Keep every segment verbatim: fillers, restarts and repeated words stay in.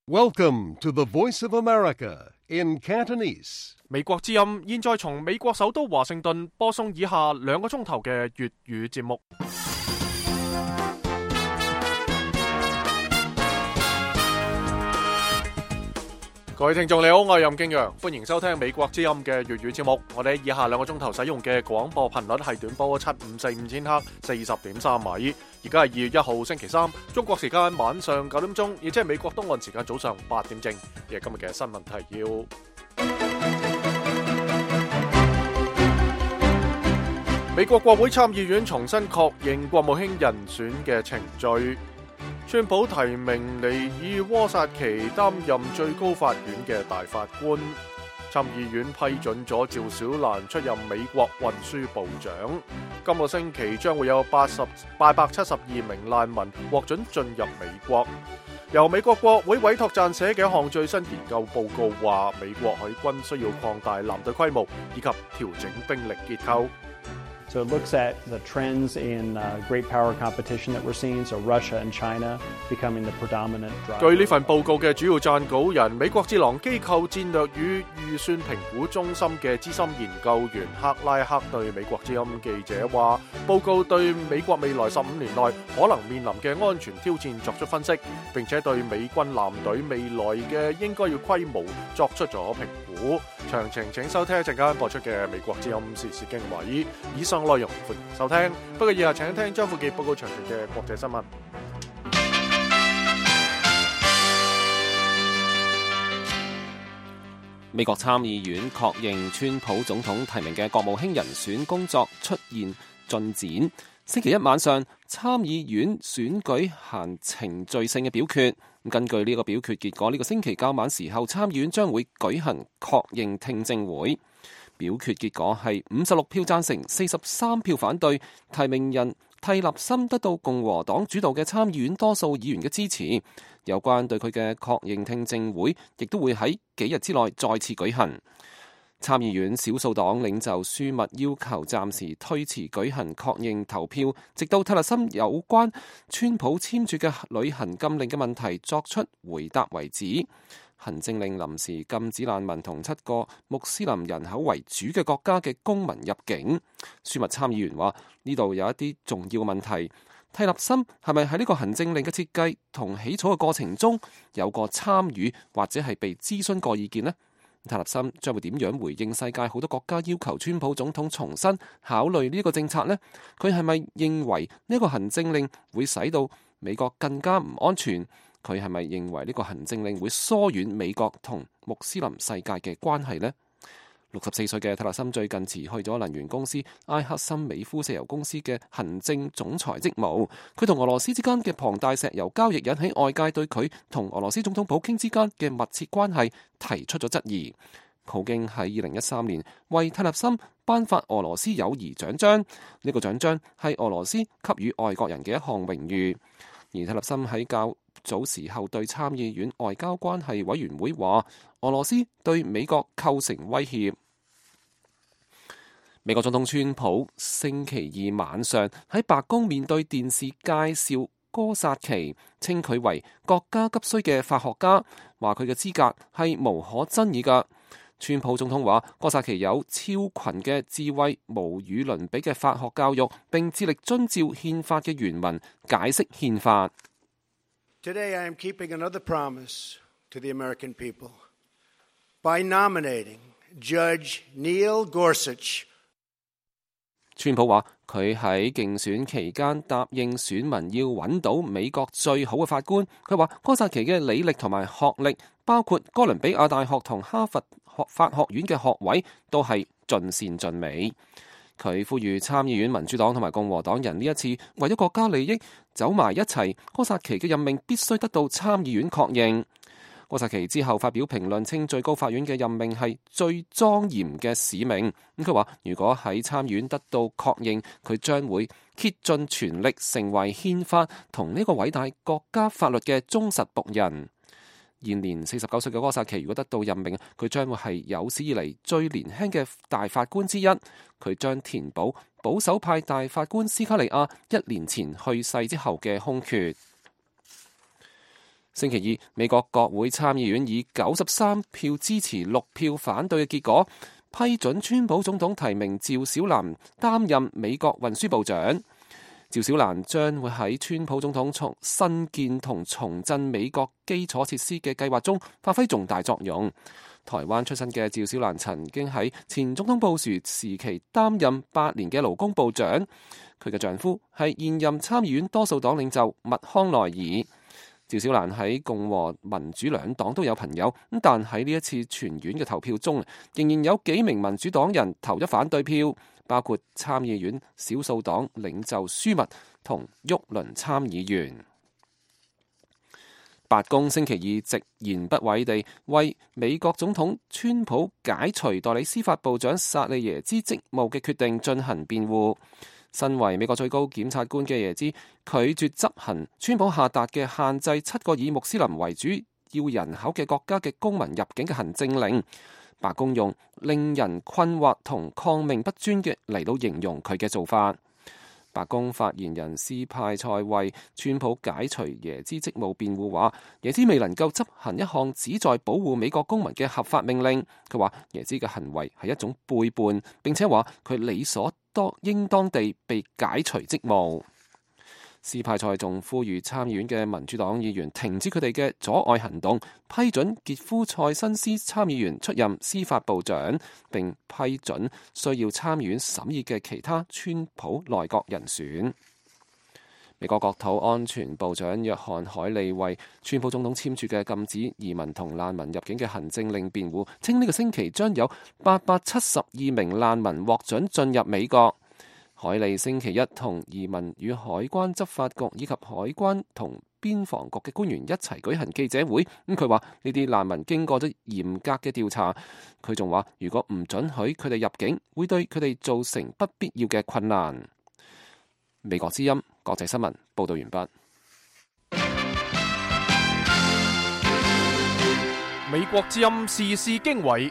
Welcome to the Voice of America in Cantonese. 美國之音現在從美國首都華盛頓播送以下兩個鐘頭嘅粵語節目。各位聽眾你好，我係任敬陽，歡迎收聽美國之音嘅粵語節目。我哋以下兩個鐘頭使用嘅廣播頻率係短波七五四五千赫，四十點三米。而家係二月一號星期三，中國時間晚上九點鐘，亦即係美國東岸時間早上八點正。亦係今日嘅新聞提要。美國國會參議院重新確認國務卿人選嘅程序。川普提名尼爾沃薩奇擔任最高法院嘅大法官。參議院批准咗趙小蘭出任美國運輸部長。今個星期將會有八十八百七十二名難民獲准進入美國。由美國國會委託撰寫嘅一項最新研究報告話，美國海軍需要擴大艦隊規模以及調整兵力結構。 So it looks at the trends in uh, great power competition that we're seeing, so Russia and China becoming the predominant driver. 據呢份報告嘅主要撰稿人，美國智囊機構戰略與預算評估中心嘅資深研究員克拉克對美國之音記者話，報告對美國未來十五年內可能面臨嘅安全挑戰作出分析，並且對美軍艦隊未來嘅應該要規模作出咗評估。詳情請收聽一陣間播出嘅美國之音時事經緯。以上內容歡迎收聽，不過以下請聽張富傑報告詳細嘅國際新聞。 美國參議院確認川普總統提名嘅國務卿人選工作出現進展。星期一晚上，參議院選舉行程序性嘅表決。根據呢個表決結果，呢個星期較晚時候，參議院將會舉行確認聽證會。表決結果係五十六票贊成，四十三票反對。提名人蒂勒森得到共和黨主導嘅參議院多數議員嘅支持。有關對佢嘅確認聽證會，亦都會喺幾日之內再次舉行。參議院少數黨領袖舒密要求暫時推遲舉行確認投票，直到蒂勒森有關川普簽署嘅旅行禁令嘅問題作出回答為止。行政令臨時禁止難民同七個穆斯林人口為主嘅國家嘅公民入境。舒密參議員話：呢度有一啲重要嘅問題。蒂勒森係咪喺呢個行政令嘅設計同起草嘅過程中有過參與或者係被諮詢過意見呢？蒂勒森將會點樣回應世界好多國家要求川普總統重新考慮呢個政策呢？佢係咪認為呢個行政令會使到美國更加唔安全？佢係咪認為呢個行政令會疏遠美國同穆斯林世界嘅關係呢？六十四歲嘅蒂勒森最近辭去咗能源公司埃克森美孚石油公司嘅行政總裁職務。佢同俄羅斯之間嘅龐大石油交易引起外界對佢同俄羅斯總統普京之間嘅密切關係提出咗質疑。普京喺二零一三年為蒂勒森頒發俄羅斯友誼獎章，呢、這個獎章係俄羅斯給予外國人嘅一項榮譽。而蒂勒森喺較早時候對參議院外交關係委員會話，俄羅斯對美國構成威脅。美國總統川普星期二晚上喺白宮面對電視介紹哥薩奇，稱佢為國家急需嘅法學家，話佢嘅資格係無可爭議㗎。川普總統話，哥薩奇有超群嘅智慧、無與倫比嘅法學教育，並致力遵照憲法嘅原文解釋憲法。 Today I am keeping another promise to the American people by nominating Judge Neil Gorsuch。 川普話佢喺競選期間答應選民要揾到美國最好嘅法官。佢話哥薩奇嘅履歷同埋學歷，包括哥倫比亞大學同哈佛法學院嘅學位，都係盡善盡美。佢呼籲參議院民主黨同埋共和黨人呢一次為咗國家利益走埋一齊，哥薩奇嘅任命必須得到參議院確認。哥薩奇之後發表評論，稱最高法院嘅任命係最莊嚴嘅使命。咁佢話，如果喺參議院得到確認，佢將會竭盡全力成為憲法同呢個偉大國家法律嘅忠實僕人。現年四十九歲嘅哥薩奇如果得到任命，佢將會係有史以嚟最年輕嘅大法官之一。佢將填補保守派大法官斯卡利亞一年前去世之後嘅空缺。 星期二，美國國會參議院以九十三票支持、六票反對嘅結果，批准川普總統提名趙小蘭擔任美國運輸部長。趙小蘭將會喺川普總統從新建同重振美國基礎設施嘅計劃中發揮重大作用。台灣出身嘅趙小蘭曾經喺前總統布殊時期擔任八年嘅勞工部長，佢嘅丈夫係現任參議院多數黨領袖麥康奈爾。趙小蘭喺共和民主兩黨都有朋友，咁但喺呢一次全院嘅投票中，仍然有幾名民主黨人投咗反對票，包括參議院少數黨領袖舒密同沃倫參議員。白宮星期二直言不諱地為美國總統川普解除代理司法部長薩利耶茲職務嘅決定進行辯護。身為美國最高檢察官嘅耶茲拒絕執行川普下達嘅限制七個以穆斯林為主要人口嘅國家嘅公民入境嘅行政令。白宮用令人困惑同抗命不尊嘅嚟到形容佢嘅做法。白宮發言人斯派塞為川普解除耶茲職務辯護話，耶茲未能夠執行一項旨在保護美國公民嘅合法命令。佢話耶茲嘅行為係一種背叛，並且話佢理所當應當地被解除職務。斯派塞仲呼籲參議院嘅民主黨議員停止佢哋嘅阻礙行動，批准傑夫塞辛斯參議員出任司法部長，並批准需要參議院審議嘅其他川普內閣人選。美國國土安全部長約翰凱利為川普總統簽署嘅禁止移民同難民入境嘅行政令辯護，稱呢個星期將有八百七十二名難民獲准進入美國。凱利星期一同移民與海關執法局以及海關同邊防局嘅官員一齊舉行記者會。咁佢話呢啲難民經過咗嚴格嘅調查。佢仲話如果唔准許佢哋入境，會對佢哋造成不必要嘅困難。美國之音國際新聞報道完畢。 美國之音時事經緯。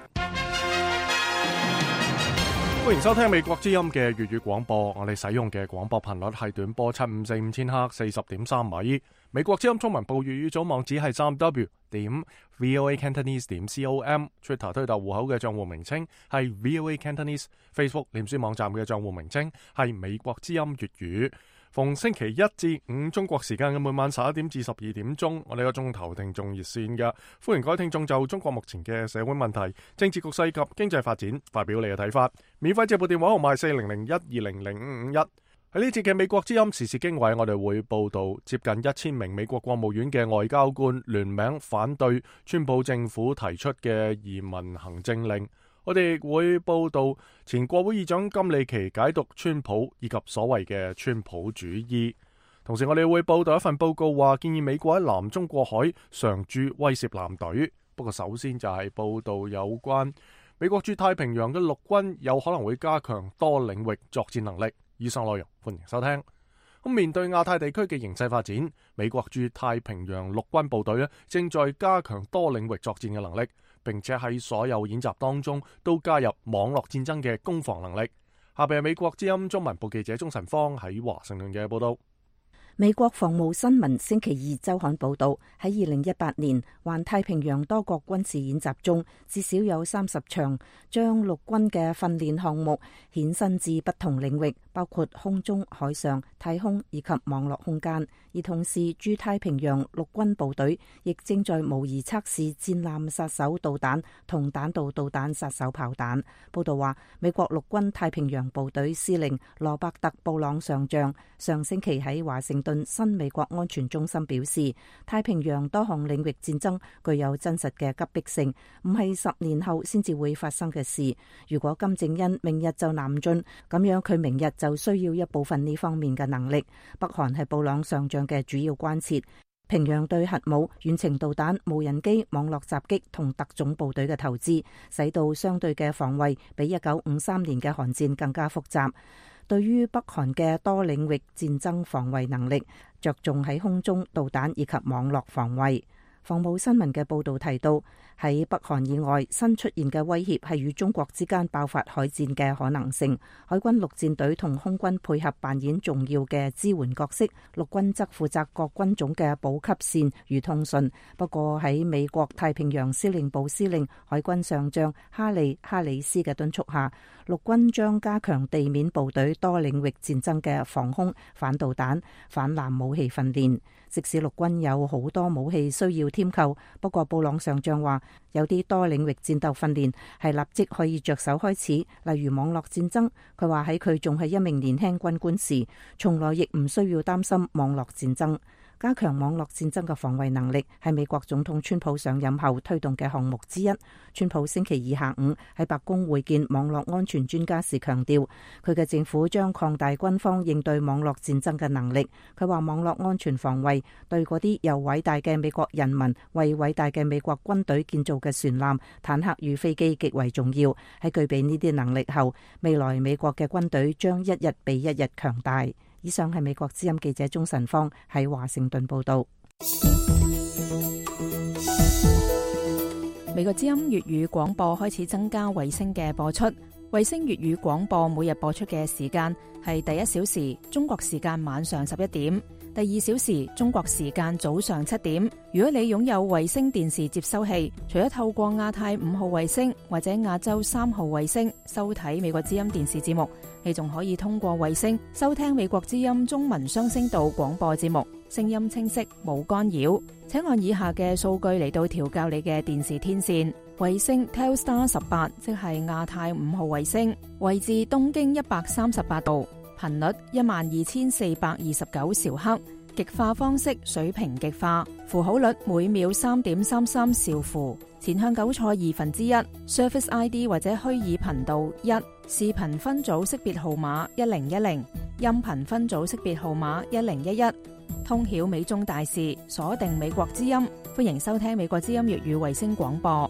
歡迎收聽美國之音嘅粵語廣播，我哋使用嘅廣播頻率係短波七五四五千赫四十點三米。美國之音中文部粵語組網址係三 w 點 voa cantonese 點 com，Twitter 推特戶口嘅賬戶名稱係 voa cantonese，Facebook 臉書網站嘅賬戶名稱係美國之音粵語。逢星期一至五中國時間嘅每晚十一點至十二點鐘，我哋個鐘頭聽眾熱線嘅，歡迎各位聽眾就中國目前嘅社會問題、政治局勢及經濟發展發表你嘅睇法。免費接撥電話號碼係四零零一二零零五五一。喺呢節嘅美國之音時事經緯，我哋會報道接近一千名美國國務院嘅外交官聯名反對川普政府提出嘅移民行政令。我哋會報道前國會議長金里奇解讀川普以及所謂嘅川普主義。同時我哋會報道一份報告話，建議美國喺南中國海常駐威懾艦隊。不過首先就係報道有關美國駐太平洋嘅陸軍有可能會加強多領域作戰能力。以上內容歡迎收聽。咁面對亞太地區嘅形勢發展，美國駐太平洋陸軍部隊咧正在加強多領域作戰嘅能力，並且喺所有演習當中都加入網絡戰爭嘅攻防能力。下邊係美國之音中文部記者鍾晨芳喺華盛頓嘅報道。 美國防務新聞星期二周刊報道，喺二零一八年環太平洋多國軍事演習中，至少有三十場將陸軍嘅訓練項目衍生至不同領域，包括空中、海上、太空以及網絡空間。而同時，駐太平洋陸軍部隊亦正在模擬測試戰艦殺手導彈同彈道導彈殺手炮彈。報道話，美國陸軍太平洋部隊司令羅伯特·布朗上將上星期喺華盛頓新美國安全中心表示，太平洋多項領域戰爭具有真實嘅急迫性，唔係十年後先至會發生嘅事。如果金正恩明日就南進，咁樣佢明日就需要一部分呢方面嘅能力。北韓係布朗上將嘅主要關切，平壤對核武、遠程導彈、無人機、網絡襲擊同特種部隊嘅投資，使到相對嘅防衛比一九五三年嘅韓戰更加複雜。對於北韓嘅多領域戰爭防衛能力，着重喺空中導彈以及網絡防衛。 防務新聞嘅報導提到，喺北韓以外新出現嘅威脅係與中國之間爆發海戰嘅可能性。海軍陸戰隊同空軍配合扮演重要嘅支援角色，陸軍則負責各軍種嘅補給線與通訊。不過喺美國太平洋司令部司令海軍上將哈利哈里斯嘅敦促下，陸軍將加強地面部隊多領域戰爭嘅防空、反導彈、反艦武器訓練。即使陸軍有好多武器需要添購，不過布朗上將話，有啲多領域戰鬥訓練係立即可以着手開始，例如網絡戰爭。佢話喺佢仲係一名年輕軍官時，從來亦唔需要擔心網絡戰爭。加強網絡戰爭嘅防衛能力係美國總統川普上任後推動嘅項目之一。川普星期二下午喺白宮會見網絡安全專家時強調，佢嘅政府將擴大軍方應對網絡戰爭嘅能力。佢話網絡安全防衛對嗰啲由偉大嘅美國人民為偉大嘅美國軍隊建造嘅船艦、坦克與飛機極為重要。喺具備呢啲能力後，未來美國嘅軍隊將一日比一日強大。以上係美國之音記者鍾晨芳喺華盛頓報道。 美國之音粵語廣播開始增加衛星嘅播出。衛星粵語廣播每日播出嘅時間係第一小時中國時間晚上十一點，第二小時中國時間早上七點。如果你擁有衛星電視接收器，除咗透過亞太五號衛星或者亞洲三號衛星收睇美國之音電視節目，你仲可以通過衛星收聽美國之音中文雙聲道廣播節目，聲音清晰冇干擾。請按以下嘅數據嚟到調校你嘅電視天線。衛星 Telstar 十八，即係亞太五號衛星，位置東經一百三十八度，頻率一萬二千四百二十九兆赫，極化方式水平極化，符號率每秒三點三三兆符，前向糾錯二分之一 ，Surface I D 或者虛擬頻道一，視頻分組識別號碼一零一零，音頻分組識別號碼一零一一。通曉美中大事，鎖定美國之音，歡迎收聽美國之音粵語衛星廣播。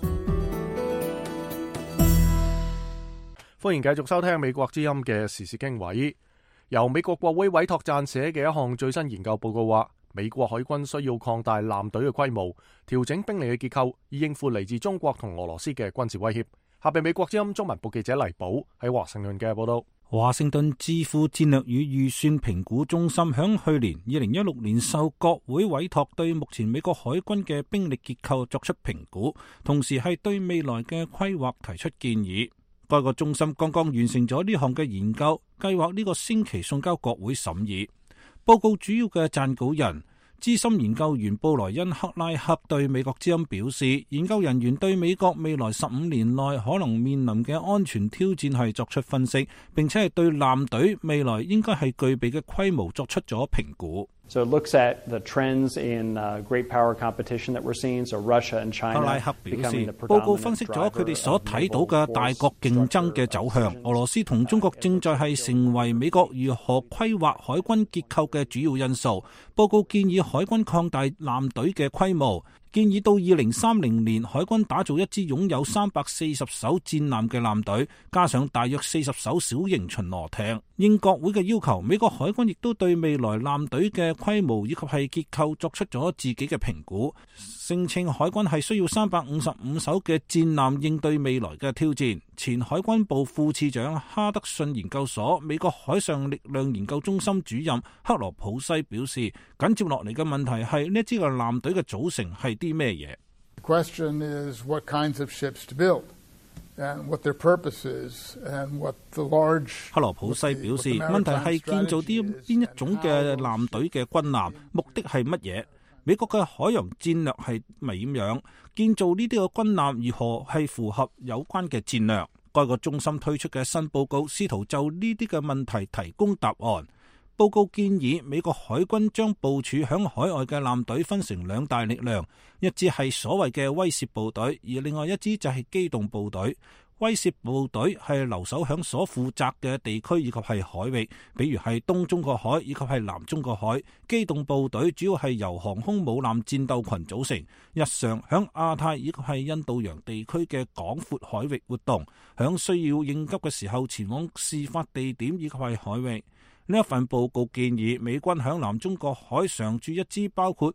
歡迎繼續收聽美國之音嘅時事經緯。由美國國會委託撰寫嘅一項最新研究報告話，美國海軍需要擴大艦隊嘅規模，調整兵力嘅結構，以應付嚟自中國同俄羅斯嘅軍事威脅。下邊美國之音中文部記者黎寶喺華盛頓嘅報道。 華盛頓智庫戰略與預算評估中心響去年二零一六年受國會委託對目前美國海軍嘅兵力結構作出評估，同時係對未來嘅規劃提出建議。該個中心剛剛完成咗呢項嘅研究，計劃呢個星期送交國會審議。報告主要嘅撰稿人資深研究員布萊恩克拉克對美國之音表示，研究人員對美國未來十五年內可能面臨嘅安全挑戰係作出分析，並且係對艦隊未來應該係具備嘅規模作出咗評估。 So it looks at the trends in uh, great power competition that we're seeing. So Russia and China. 克拉克表示，報告分析咗佢哋所睇到嘅大國競爭嘅走向。俄羅斯同中國正在係成為美國如何規劃海軍結構嘅主要因素。報告建議海軍擴大艦隊嘅規模，建議到二零三零年海軍打造一支擁有三百四十艘戰艦嘅艦隊，加上大約四十艘小型巡邏艇。應國會嘅要求，美國海軍亦都對未來艦隊嘅規模以及係結構作出咗自己嘅評估，聲稱海軍係需要三百五十五艘嘅戰艦應對未來嘅挑戰。前海軍部副次長哈德遜研究所美國海上力量研究中心主任克羅普西表示，緊接落嚟嘅問題係呢支嘅艦隊嘅組成係啲咩嘢？ Question is what kinds of ships to build and what their purpose is and what the large 克羅普西表示，問題係建造啲邊一種嘅艦隊嘅軍艦，目的係乜嘢？美國嘅海洋戰略係咪點樣？建造呢啲嘅軍艦如何係符合有關嘅戰略？該個中心推出嘅新報告試圖就呢啲嘅問題提供答案。報告建議美國海軍將部署響海外嘅艦隊分成兩大力量，一支係所謂嘅威懾部隊，而另外一支就係機動部隊。威懾部隊係留守響所負責嘅地區以及係海域，比如係東中國海以及係南中國海。機動部隊主要係由航空母艦戰鬥群組成，日常響亞太以及係印度洋地區嘅廣闊海域活動，響需要應急嘅時候前往事發地點以及係海域。呢一份報告建議美軍響南中國海常駐一支包括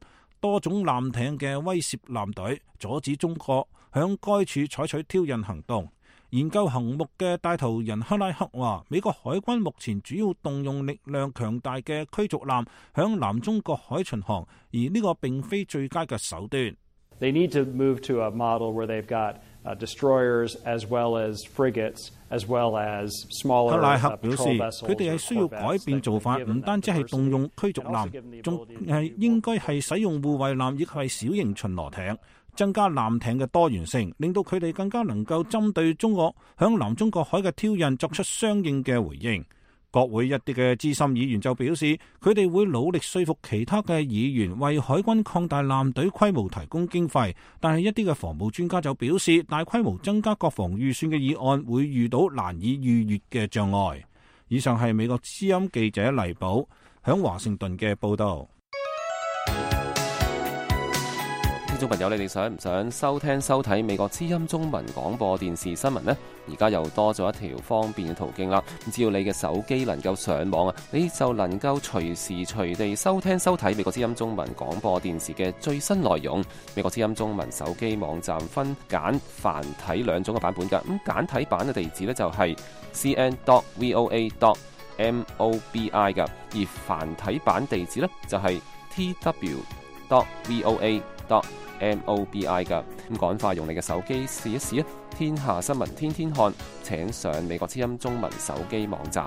多種艦艇嘅威懾艦隊，阻止中國響該處採取挑釁行動。研究項目嘅帶頭人克拉克話，美國海軍目前主要動用力量強大嘅驅逐艦響南中國海巡航，而呢個並非最佳嘅手段。 They need to move to a model where they've got uh, destroyers as well as frigates as well as smaller 克拉克 uh, 表示， patrol vessels 佢哋係需要改變做法，唔單止係動用驅逐艦，仲係應該係使用護衛艦，亦係小型巡邏艇，增加艦艇嘅多元性，令到佢哋更加能夠針對中國響南中國海嘅挑釁作出相應嘅回應。國會一啲嘅資深議員就表示，佢哋會努力說服其他嘅議員為海軍擴大艦隊規模提供經費，但係一啲嘅防務專家就表示，大規模增加國防預算嘅議案會遇到難以逾越嘅障礙。以上係美國之音記者黎寶響華盛頓嘅報道。 聽眾朋友，你哋想唔想收聽收睇美國之音中文廣播電視新聞呢？而家又多咗一條方便嘅途徑啦。只要你嘅手機能夠上網啊，你就能夠隨時隨地收聽收睇美國之音中文廣播電視嘅最新內容。美國之音中文手機網站分簡繁體兩種嘅版本㗎。咁簡體版嘅地址呢，就係 c n dot voa dot mobi 㗎，而繁體版地址呢，就係 t w dot voa dot mobi 噶。咁趕快用你嘅手機試一試啊！天下新聞天天看，請上美國之音中文手機網站。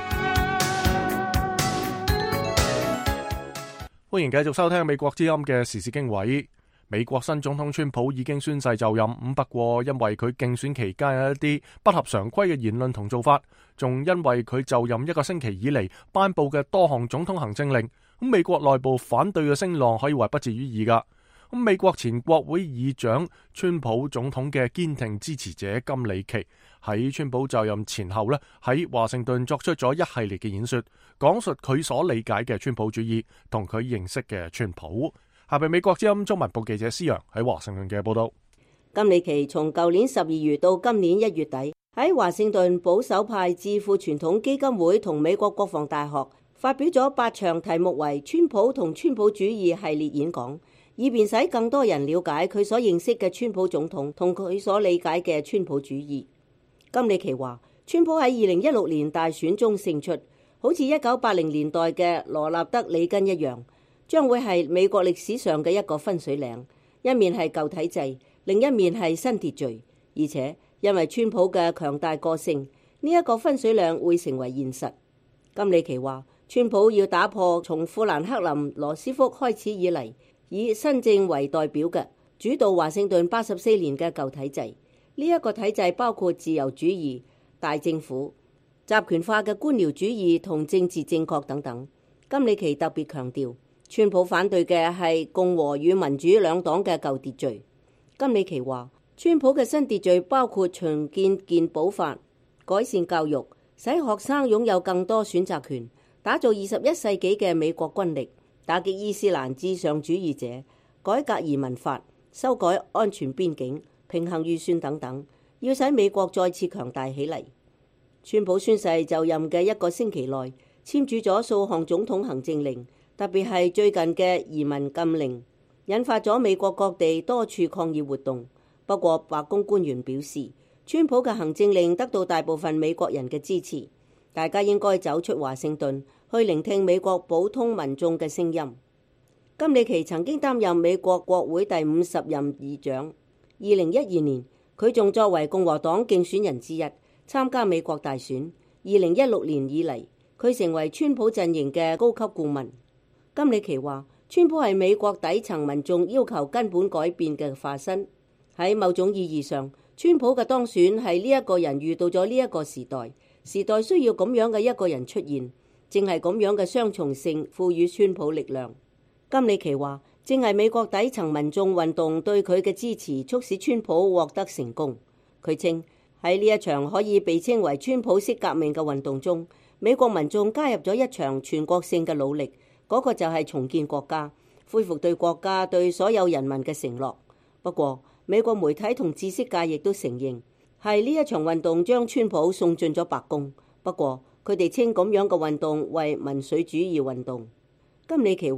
歡迎繼續收聽美國之音嘅時事經緯。美國新總統川普已經宣誓就任，咁不過因為佢競選期間有一啲不合常規嘅言論同做法，仲因為佢就任一個星期以嚟頒布嘅多項總統行政令，咁美國內部反對嘅聲浪可以話不絕於耳噶。咁美國前國會議長川普總統嘅堅定支持者金里奇喺川普就任前後呢，喺華盛頓作出咗一系列嘅演說，講述佢所理解嘅川普主義同佢認識嘅川普。下邊美國之音中文部記者施洋喺華盛頓嘅報道。 金里奇從舊年十二月到今年一月底，喺華盛頓保守派智庫傳統基金會同美國國防大學發表咗八場題目為川普同川普主義系列演講，以便使更多人了解佢所認識嘅川普總統同佢所理解嘅川普主義。金里奇話，川普喺二零一六年大選中勝出，好似一九八零年代嘅羅納德里根一樣，將會係美國歷史上嘅一個分水嶺，一面係舊體制，另一面係新秩序。而且因為川普嘅強大個性，呢一個分水嶺會成為現實。金里奇話，川普要打破從富蘭克林羅斯福開始以嚟，以新政為代表嘅主導華盛頓八十四年嘅舊體制。呢一個體制包括自由主義、大政府、集權化嘅官僚主義同政治正確等等。金里奇特別強調，川普反對嘅係共和與民主兩黨嘅舊秩序。金里奇話，川普嘅新秩序包括重建健保法、改善教育、使學生擁有更多選擇權、打造二十一世紀嘅美國軍力、打擊伊斯蘭至上主義者、改革移民法、修改安全邊境、平衡預算等等，要使美國再次強大起嚟。川普宣誓就任嘅一個星期內，簽署咗數項總統行政令，特別係最近嘅移民禁令，引發咗美國各地多處抗議活動。不過白宮官員表示，川普嘅行政令得到大部分美國人嘅支持，大家應該走出華盛頓去聆聽美國普通民眾嘅聲音。金里奇曾經擔任美國國會第五十任議長，二零一二年佢仲作為共和黨競選人之一參加美國大選。二零一六年以嚟，佢成為川普陣營嘅高級顧問。金里奇話，川普係美國底層民眾要求根本改變嘅化身。喺某種意義上，川普嘅當選係呢一個人遇到咗呢一個時代，時代需要咁樣嘅一個人出現，正係咁樣嘅雙重性賦予川普力量。金里奇話，正係美國底層民眾運動對佢嘅支持，促使川普獲得成功。佢稱喺呢一場可以被稱為川普式革命嘅運動中，美國民眾加入咗一場全國性嘅努力，嗰個就係重建國家，恢復對國家對所有人民嘅承諾。不過美國媒體同知識界亦都承認，係呢一場運動將川普送進咗白宮。不過佢哋稱咁樣嘅運動為民粹主義運動。金里奇話，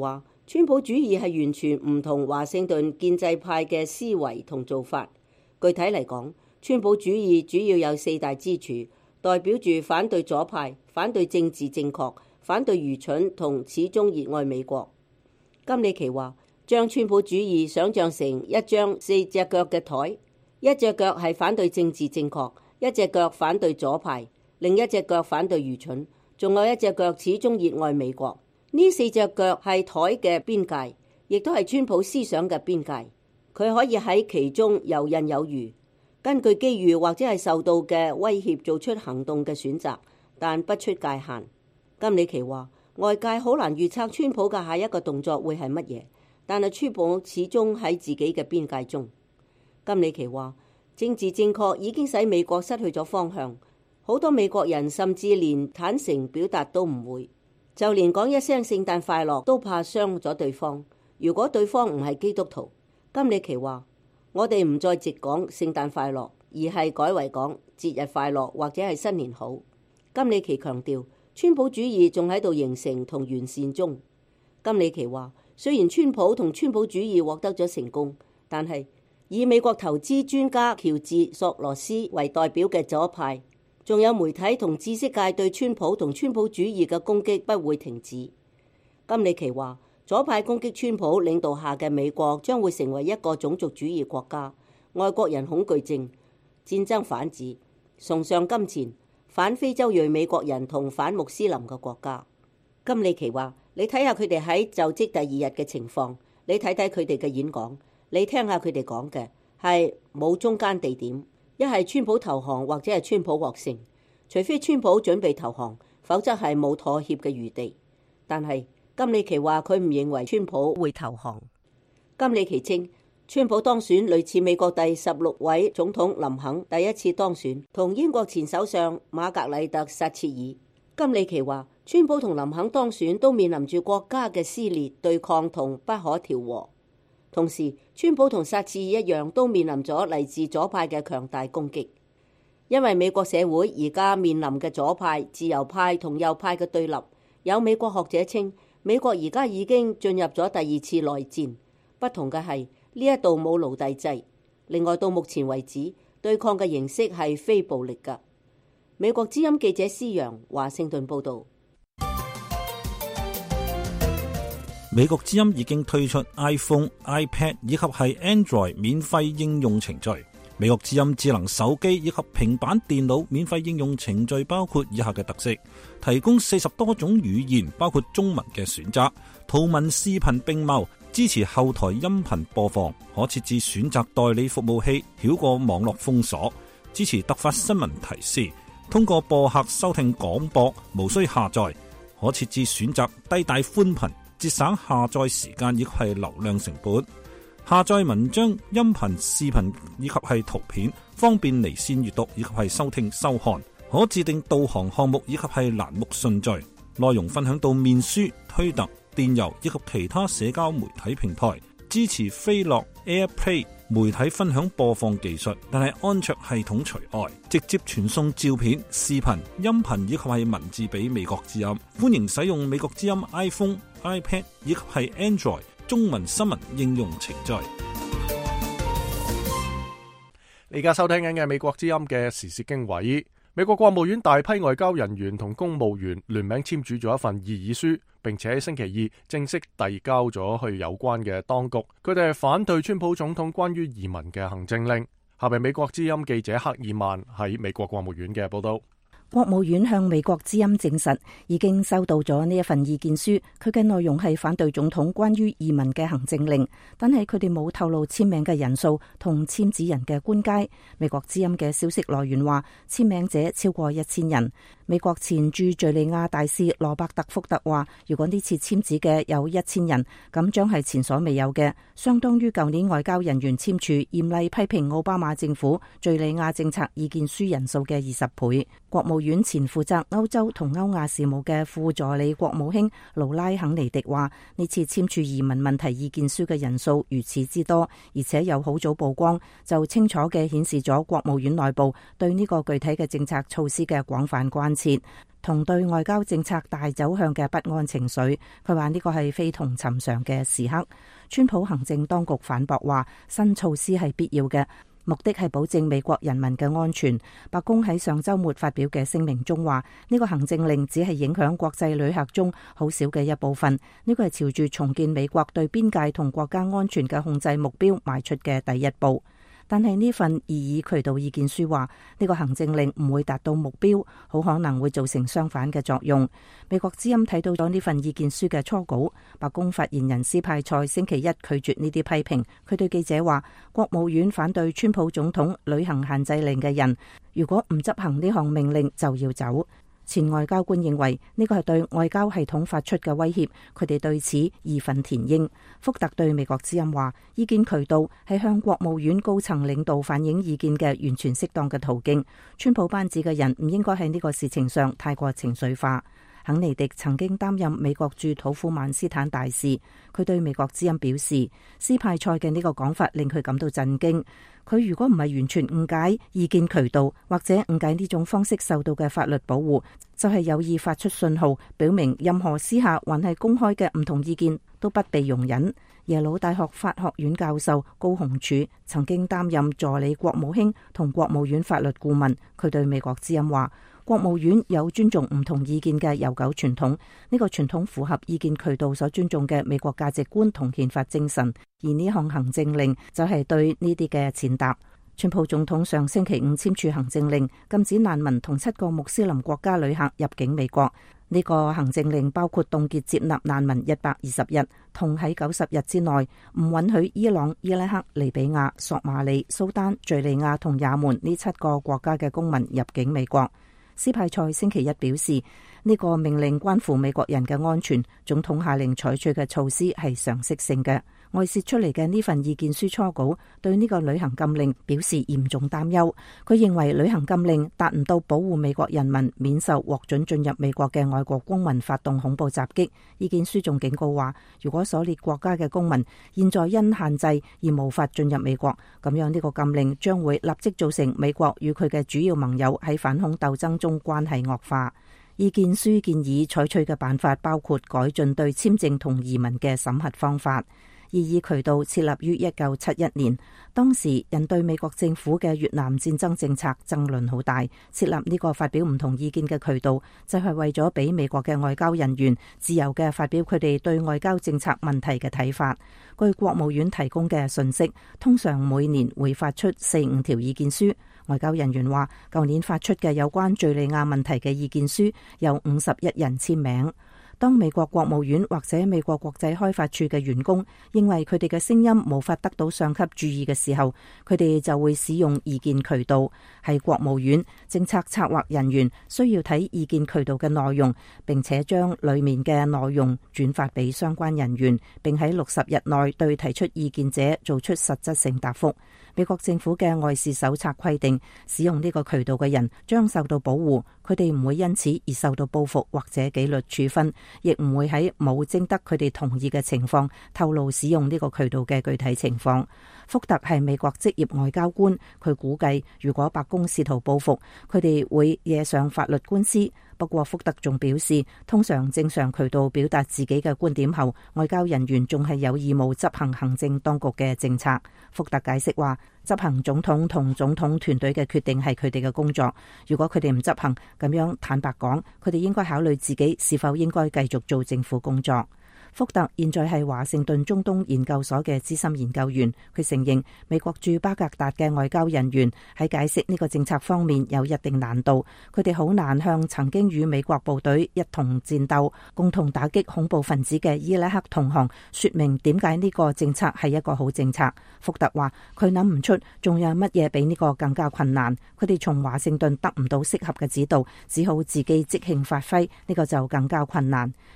川普主義係完全唔同華盛頓建制派嘅思維同做法。具體嚟講，川普主義主要有四大支柱，代表住反對左派、反對政治正確、反對愚蠢同始終熱愛美國。金里奇話，將川普主義想象成一張四隻腳嘅台，一隻腳係反對政治正確，一隻腳反對左派，另一隻腳反對愚蠢，仲有一隻腳始終熱愛美國。呢四隻腳係台嘅邊界，亦都係川普思想嘅邊界。佢可以喺其中游刃有餘，根據機遇或者係受到嘅威脅做出行動嘅選擇，但不出界限。金里奇話，外界好難預測川普嘅下一個動作會係乜嘢，但係川普始終喺自己嘅邊界中。金里奇話，政治正確已經使美國失去咗方向，好多美國人甚至連坦誠表達都唔會，就連講一聲聖誕快樂都怕傷咗對方。如果對方唔係基督徒，金里奇話，我哋唔再直講聖誕快樂，而係改為講節日快樂或者係新年好。金里奇強調，川普主義仲喺度形成同完善中。金里奇話，雖然川普同川普主義獲得咗成功，但係以美國投資專家喬治索羅斯為代表嘅左派，仲有媒體同知識界對川普同川普主義嘅攻擊不會停止。金里奇話，左派攻擊川普領導下嘅美國將會成為一個種族主義國家、外國人恐懼症、戰爭反子、崇尚金錢、反非洲裔美國人同反穆斯林嘅國家。金里奇話，你睇下佢哋喺就職第二日嘅情況，你睇睇佢哋嘅演講，你聽下佢哋講嘅係冇中間地點，一係川普投降或者係川普獲勝，除非川普準備投降，否則係冇妥協嘅餘地。但係金里奇話，佢唔認為川普會投降。金里奇稱，川普當選類似美國第十六位總統林肯第一次當選，同英國前首相瑪格麗特撒切爾。金里奇話，川普同林肯當選都面臨住國家嘅撕裂、對抗同不可調和。同時，川普同撒切爾一樣，都面臨咗嚟自左派嘅強大攻擊。因為美國社會而家面臨嘅左派、自由派同右派嘅對立，有美國學者稱，美國而家已經進入咗第二次內戰。不同嘅係呢一度冇奴隸制。另外，到目前為止，對抗嘅形式係非暴力㗎。美國之音記者施洋華盛頓報道。 美國之音已經推出 iPhone、iPad 以及係 Android 免費應用程序。美國之音智能手機以及平板電腦免費應用程序包括以下嘅特色：提供四十多種語言，包括中文嘅選擇，圖文視頻並茂，支持後台音頻播放，可設置選擇代理服務器，繞過網絡封鎖，支持突發新聞提示，通過播客收聽廣播，無需下載，可設置選擇低帶寬頻，節省下載時間以及係流量成本。下載文章、音頻、視頻以及係圖片，方便離線閱讀以及係收聽收看。可自定導航項目以及係欄目順序。內容分享到面書、推特、電郵以及其他社交媒體平台。支持飛樂 AirPlay 媒體分享播放技術，但係安卓系統除外。直接傳送照片、視頻、音頻以及係文字俾美國之音。歡迎使用美國之音 iPhone、iPad 以及係 Android中文新聞應用程序。 你而家收聽緊嘅美國之音嘅時事經緯。美國國務院大批外交人員同公務員聯名簽署咗一份異議書，並且喺星期二正式遞交咗去有關嘅當局。佢哋係反對川普總統關於移民嘅行政令。下邊美國之音記者克爾曼喺美國國務院嘅報道。 國務院向美國之音證實，已經收到咗呢一份意見書，佢嘅內容係反對總統關於移民嘅行政令，但係佢哋冇透露簽名嘅人數同簽字人嘅官階。美國之音嘅消息來源話，簽名者超過一千人。美國前駐敘利亞大使羅伯特福特話，如果呢次簽字嘅有一千人，咁將係前所未有嘅，相當於舊年外交人員簽署嚴厲批評奧巴馬政府敘利亞政策意見書人數嘅二十倍。國務院前負責歐洲同歐亞事務嘅副助理國務卿盧拉肯尼迪話，呢次簽署移民問題意見書嘅人數如此之多，而且有好早曝光，就清楚嘅顯示咗國務院內部對呢個具體嘅政策措施嘅廣泛關切同對外交政策大走向嘅不安情緒。佢話呢個係非同尋常嘅時刻。川普行政當局反駁話，新措施係必要嘅，目的係保證美國人民嘅安全。白宮喺上週末發表嘅聲明中話，呢個行政令只係影響國際旅客中好少嘅一部分，呢個係朝住重建美國對邊界同國家安全嘅控制目標邁出嘅第一步。但係呢份異議渠道意見書話，呢個行政令唔會達到目標，好可能會造成相反嘅作用。美國之音睇到咗呢份意見書嘅初稿，白宮發言人斯派塞星期一拒絕呢啲批評。佢對記者話，國務院反對川普總統履行限制令嘅人，如果唔執行呢項命令就要走。前外交官認為呢個係對外交系統發出嘅威脅，佢哋對此義憤填膺。福特對美國之音話，意見渠道係向國務院高層領導反映意見嘅完全適當嘅途徑。川普班子嘅人唔應該喺呢個事情上太過情緒化。肯尼迪曾經擔任美國駐土庫曼斯坦大使，佢對美國之音表示，斯派塞嘅呢個講法令佢感到震驚。佢如果唔係完全誤解意見渠道，或者誤解呢種方式受到嘅法律保護，就係、是、有意發出信號，表明任何私下還係公開嘅唔同意見都不被容忍。耶魯大學法學院教授高雄柱曾經擔任助理國務卿同國務院法律顧問，佢對美國之音話，國務院有尊重唔同意見嘅悠久傳統，呢、這個傳統符合意見渠道所尊重嘅美國價值觀同憲法精神，而呢項行政令就係對呢啲嘅踐踏。川普總統上星期五簽署行政令，禁止難民同七個穆斯林國家旅客入境美國。呢、這個行政令包括凍結接納難民一百二十日，同喺九十日之內唔允許伊朗、伊拉克、利比亞、索馬里、蘇丹、敘利亞同也門呢七個國家嘅公民入境美國。斯派塞星期一表示，呢、這個命令關乎美國人嘅安全，總統下令採取嘅措施係常識性嘅。外泄出嚟嘅呢份意見書初稿對呢個旅行禁令表示嚴重擔憂。佢認為旅行禁令達唔到保護美國人民免受獲准進入美國嘅外國公民發動恐怖襲擊。意見書仲警告話，如果所列國家嘅公民現在因限制而無法進入美國，咁樣呢個禁令將會立即造成美國與佢嘅主要盟友喺反恐鬥爭中關係惡化。意見書建議採取嘅辦法包括改進對簽證同移民嘅審核方法。異議渠道設立於一九七一年，當時人對美國政府嘅越南戰爭政策爭論好大。設立呢個發表唔同意見嘅渠道，就係為咗俾美國嘅外交人員自由嘅發表佢哋對外交政策問題嘅睇法。據國務院提供嘅信息，通常每年會發出四五條意見書。外交人員話，舊年發出嘅有關敘利亞問題嘅意見書有五十一人簽名。當美國國務院或者美國國際開發處嘅員工認為佢哋嘅聲音無法得到上級注意嘅時候，佢哋就會使用意見渠道。係國務院政策策劃人員需要睇意見渠道嘅內容，並且將裡面嘅內容轉發俾相關人員，並喺六十日內對提出意見者做出實質性答覆。美國政府嘅外事手冊規定，使用呢個渠道嘅人將受到保護，佢哋唔會因此而受到報復或者紀律處分，亦唔會喺冇徵得佢哋同意嘅情況透露使用呢個渠道嘅具體情況。福特係美國職業外交官，佢估計如果白宮試圖報復，佢哋會惹上法律官司。不過福特仲表示，通常正常渠道表達自己嘅觀點後，外交人員仲係有義務執行行政當局嘅政策。福特解釋話，執行總統同總統團隊嘅決定係佢哋嘅工作。如果佢哋唔執行，咁樣坦白講，佢哋應該考慮自己是否應該繼續做政府工作。福特現在係華盛頓中東研究所嘅資深研究員，佢承認美國駐巴格達嘅外交人員喺解釋呢個政策方面有一定難度，佢哋好難向曾經與美國部隊一同戰鬥、共同打擊恐怖分子嘅伊拉克同行說明點解呢個政策係一個好政策。福特話佢諗唔出仲有乜嘢比呢個更加困難，佢哋從華盛頓得唔到適合嘅指導，只好自己即興發揮，呢個就更加困難。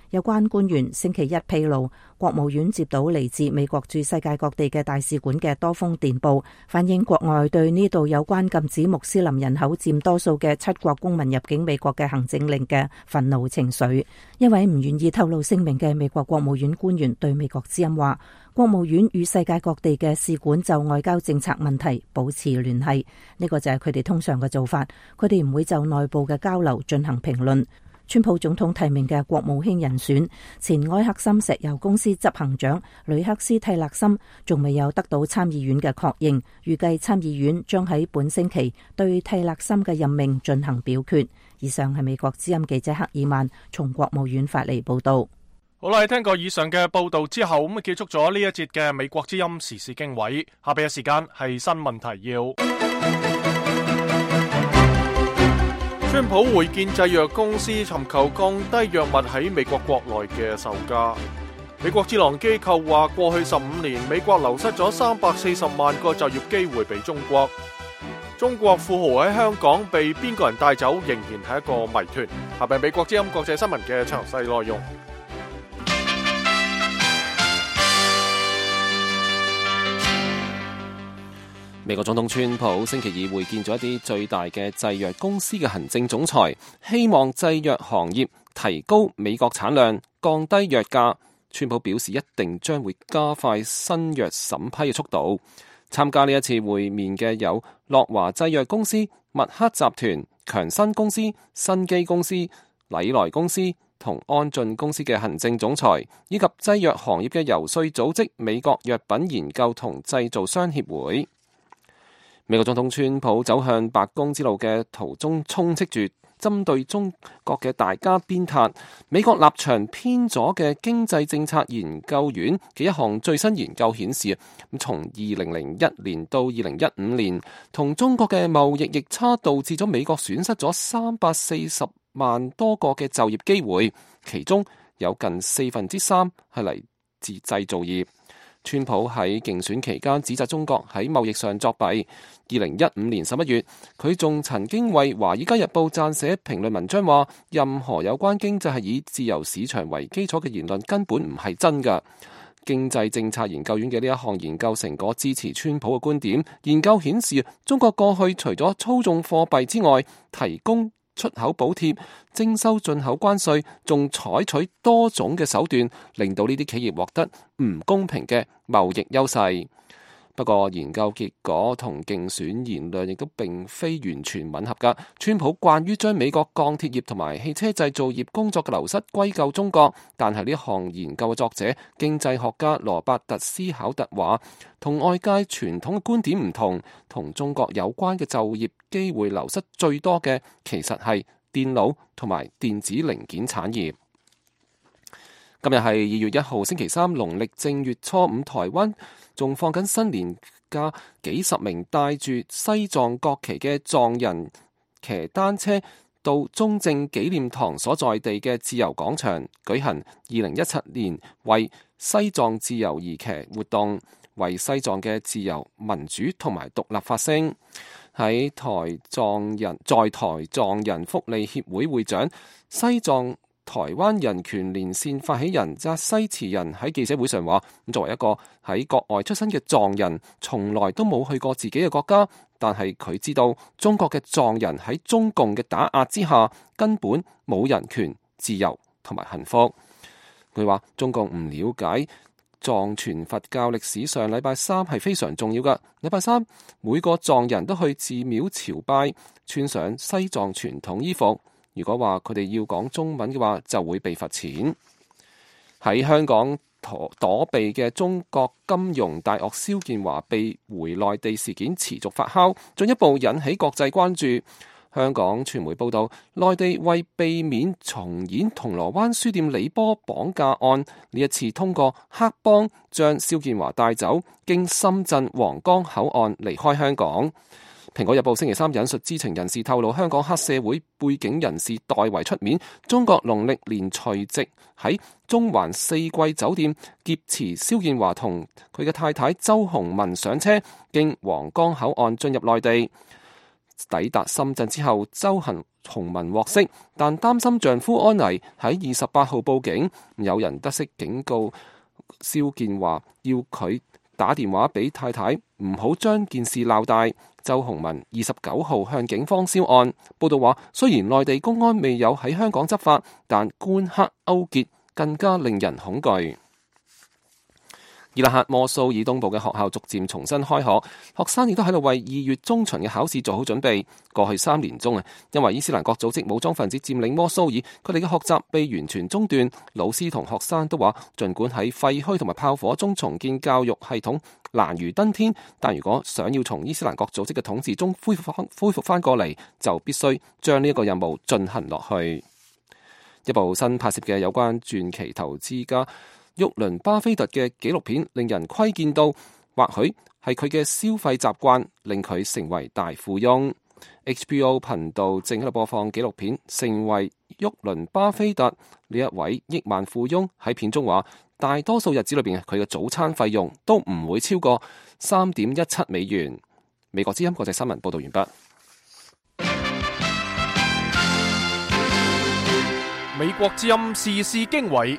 有關官員星期一披露，國務院接到嚟自美國駐世界各地嘅大使館嘅多封電報，反映國外對呢度有關禁止穆斯林人口佔多數嘅七國公民入境美國嘅行政令嘅憤怒情緒。一位唔願意透露姓名嘅美國國務院官員對美國之音話，國務院與世界各地嘅使館就外交政策問題保持聯繫，呢個就係佢哋通常嘅做法，佢哋唔會就內部嘅交流進行評論。川普總統提名嘅國務卿人選前埃克森石油公司執行長呂克斯蒂勒森仲未有得到參議院嘅確認，預計參議院將喺本星期對蒂勒森嘅任命進行表決。以上係美國之音記者克爾曼從國務院發嚟報道。 好啦，聽過以上嘅報道之後，咁啊結束咗呢一節嘅美國之音時事經緯。下邊嘅時間係新聞提要。川普會見製藥公司，尋求降低藥物喺美國國內嘅售價。美國智囊機構話，過去十五年美國流失咗三百四十萬個就業機會俾中國。中國富豪喺香港被邊個人帶走，仍然係一個謎團。下邊美國之音國際新聞嘅詳細內容。 美國總統川普星期二會見咗一啲最大嘅製藥公司嘅行政總裁，希望製藥行業提高美國產量，降低藥價。川普表示一定將會加快新藥審批嘅速度。參加呢一次會面嘅有樂華製藥公司、默克集團、強生公司、新基公司、禮來公司同安進公司嘅行政總裁，以及製藥行業嘅游說組織美國藥品研究同製造商協會。美國總統川普走向白宮之路嘅途中，充斥住針對中國嘅大家鞭撻。美國立場偏左嘅經濟政策研究院嘅一項最新研究顯示，咁從二零零一年到二零一五年，同中國嘅貿易逆差導致咗美國損失咗三百四十萬多個嘅就業機會，其中有近四分之三係嚟自製造業。川普喺競選期間指責中國喺貿易上作弊。二零一五年十一月，佢仲曾經為《華爾街日報》撰寫評論文章，話任何有關經濟係以自由市場為基礎嘅言論根本唔係真㗎。經濟政策研究院嘅呢一項研究成果支持川普嘅觀點。研究顯示，中國過去除咗操縱貨幣之外，提供出口補貼、徵收進口關稅，仲採取多種嘅手段，令到呢啲企業獲得唔公平嘅貿易優勢。不過研究結果同競選言論亦都並非完全吻合㗎。川普慣於將美國鋼鐵業同埋汽車製造業工作嘅流失歸咎中國，但係呢項研究嘅作者經濟學家羅伯特斯考特話，同外界傳統嘅觀點唔同，同中國有關嘅就業機會流失最多嘅其實係電腦同埋電子零件產業。今日係二月一號星期三，農曆正月初五，台灣仲放緊新年假，幾十名帶住西藏國旗嘅藏人騎單車到中正紀念堂所在地嘅自由廣場舉行二零一七年為西藏自由而騎活動，為西藏嘅自由、民主同埋獨立發聲。喺台藏人在台藏人福利協會會長、西藏台灣人權連線發起人扎西慈人喺記者會上話，作為一個喺國外出生嘅藏人，從來都冇去過自己嘅國家，但係佢知道中國嘅藏人喺中共嘅打壓之下，根本冇人權、自由同埋幸福。佢話中共唔了解藏傳佛教歷史上禮拜三係非常重要㗎。禮拜三每個藏人都去寺廟朝拜，穿上西藏傳統衣服。如果話佢哋要講中文嘅話，就會被罰錢。喺香港躲躲避嘅中國金融大鱷肖建華被回內地事件持續發酵，進一步引起國際關注。香港傳媒報道，內地為避免重演銅鑼灣書店李波綁架案，呢一次通過黑幫將肖建華帶走，經深圳皇崗口岸離開香港。蘋果日報星期三引述知情人士透露，香港黑社會背景人士代為出面，中國農曆年除夕喺中環四季酒店劫持肖建華同佢嘅太太周鴻雯上車，經皇崗口岸進入內地。 抵達深圳之後，周幸洪文獲釋，但擔心丈夫安危，喺二十八號報警。有人得悉警告肖建華，要佢打電話俾太太，唔好將件事鬧大。周鴻文二十九號向警方銷案。報道話，雖然內地公安未有喺香港執法，但官黑勾結更加令人恐懼。伊拉克摩蘇爾東部嘅學校逐漸重新開學，學生亦都喺度為二月中旬嘅考試做好準備。過去三年中啊，因為伊斯蘭國組織武裝分子佔領摩蘇爾，佢哋嘅學習被完全中斷。老師同學生都話，儘管喺廢墟同埋炮火中重建教育系統難如登天，但如果想要從伊斯蘭國組織嘅統治中恢復翻恢復翻過嚟，就必須將呢一個任務進行落去。一部新拍攝嘅有關傳奇投資家沃倫巴菲特嘅紀錄片，令人窺見到，或許係佢嘅消費習慣令佢成為大富翁。H B O 頻道正喺度播放紀錄片，成為沃倫巴菲特呢一位億萬富翁。喺片中話，大多數日子裏邊佢嘅早餐費用都唔會超過三點一七美元。美國之音國際新聞報道完畢。 美國之音時事經緯。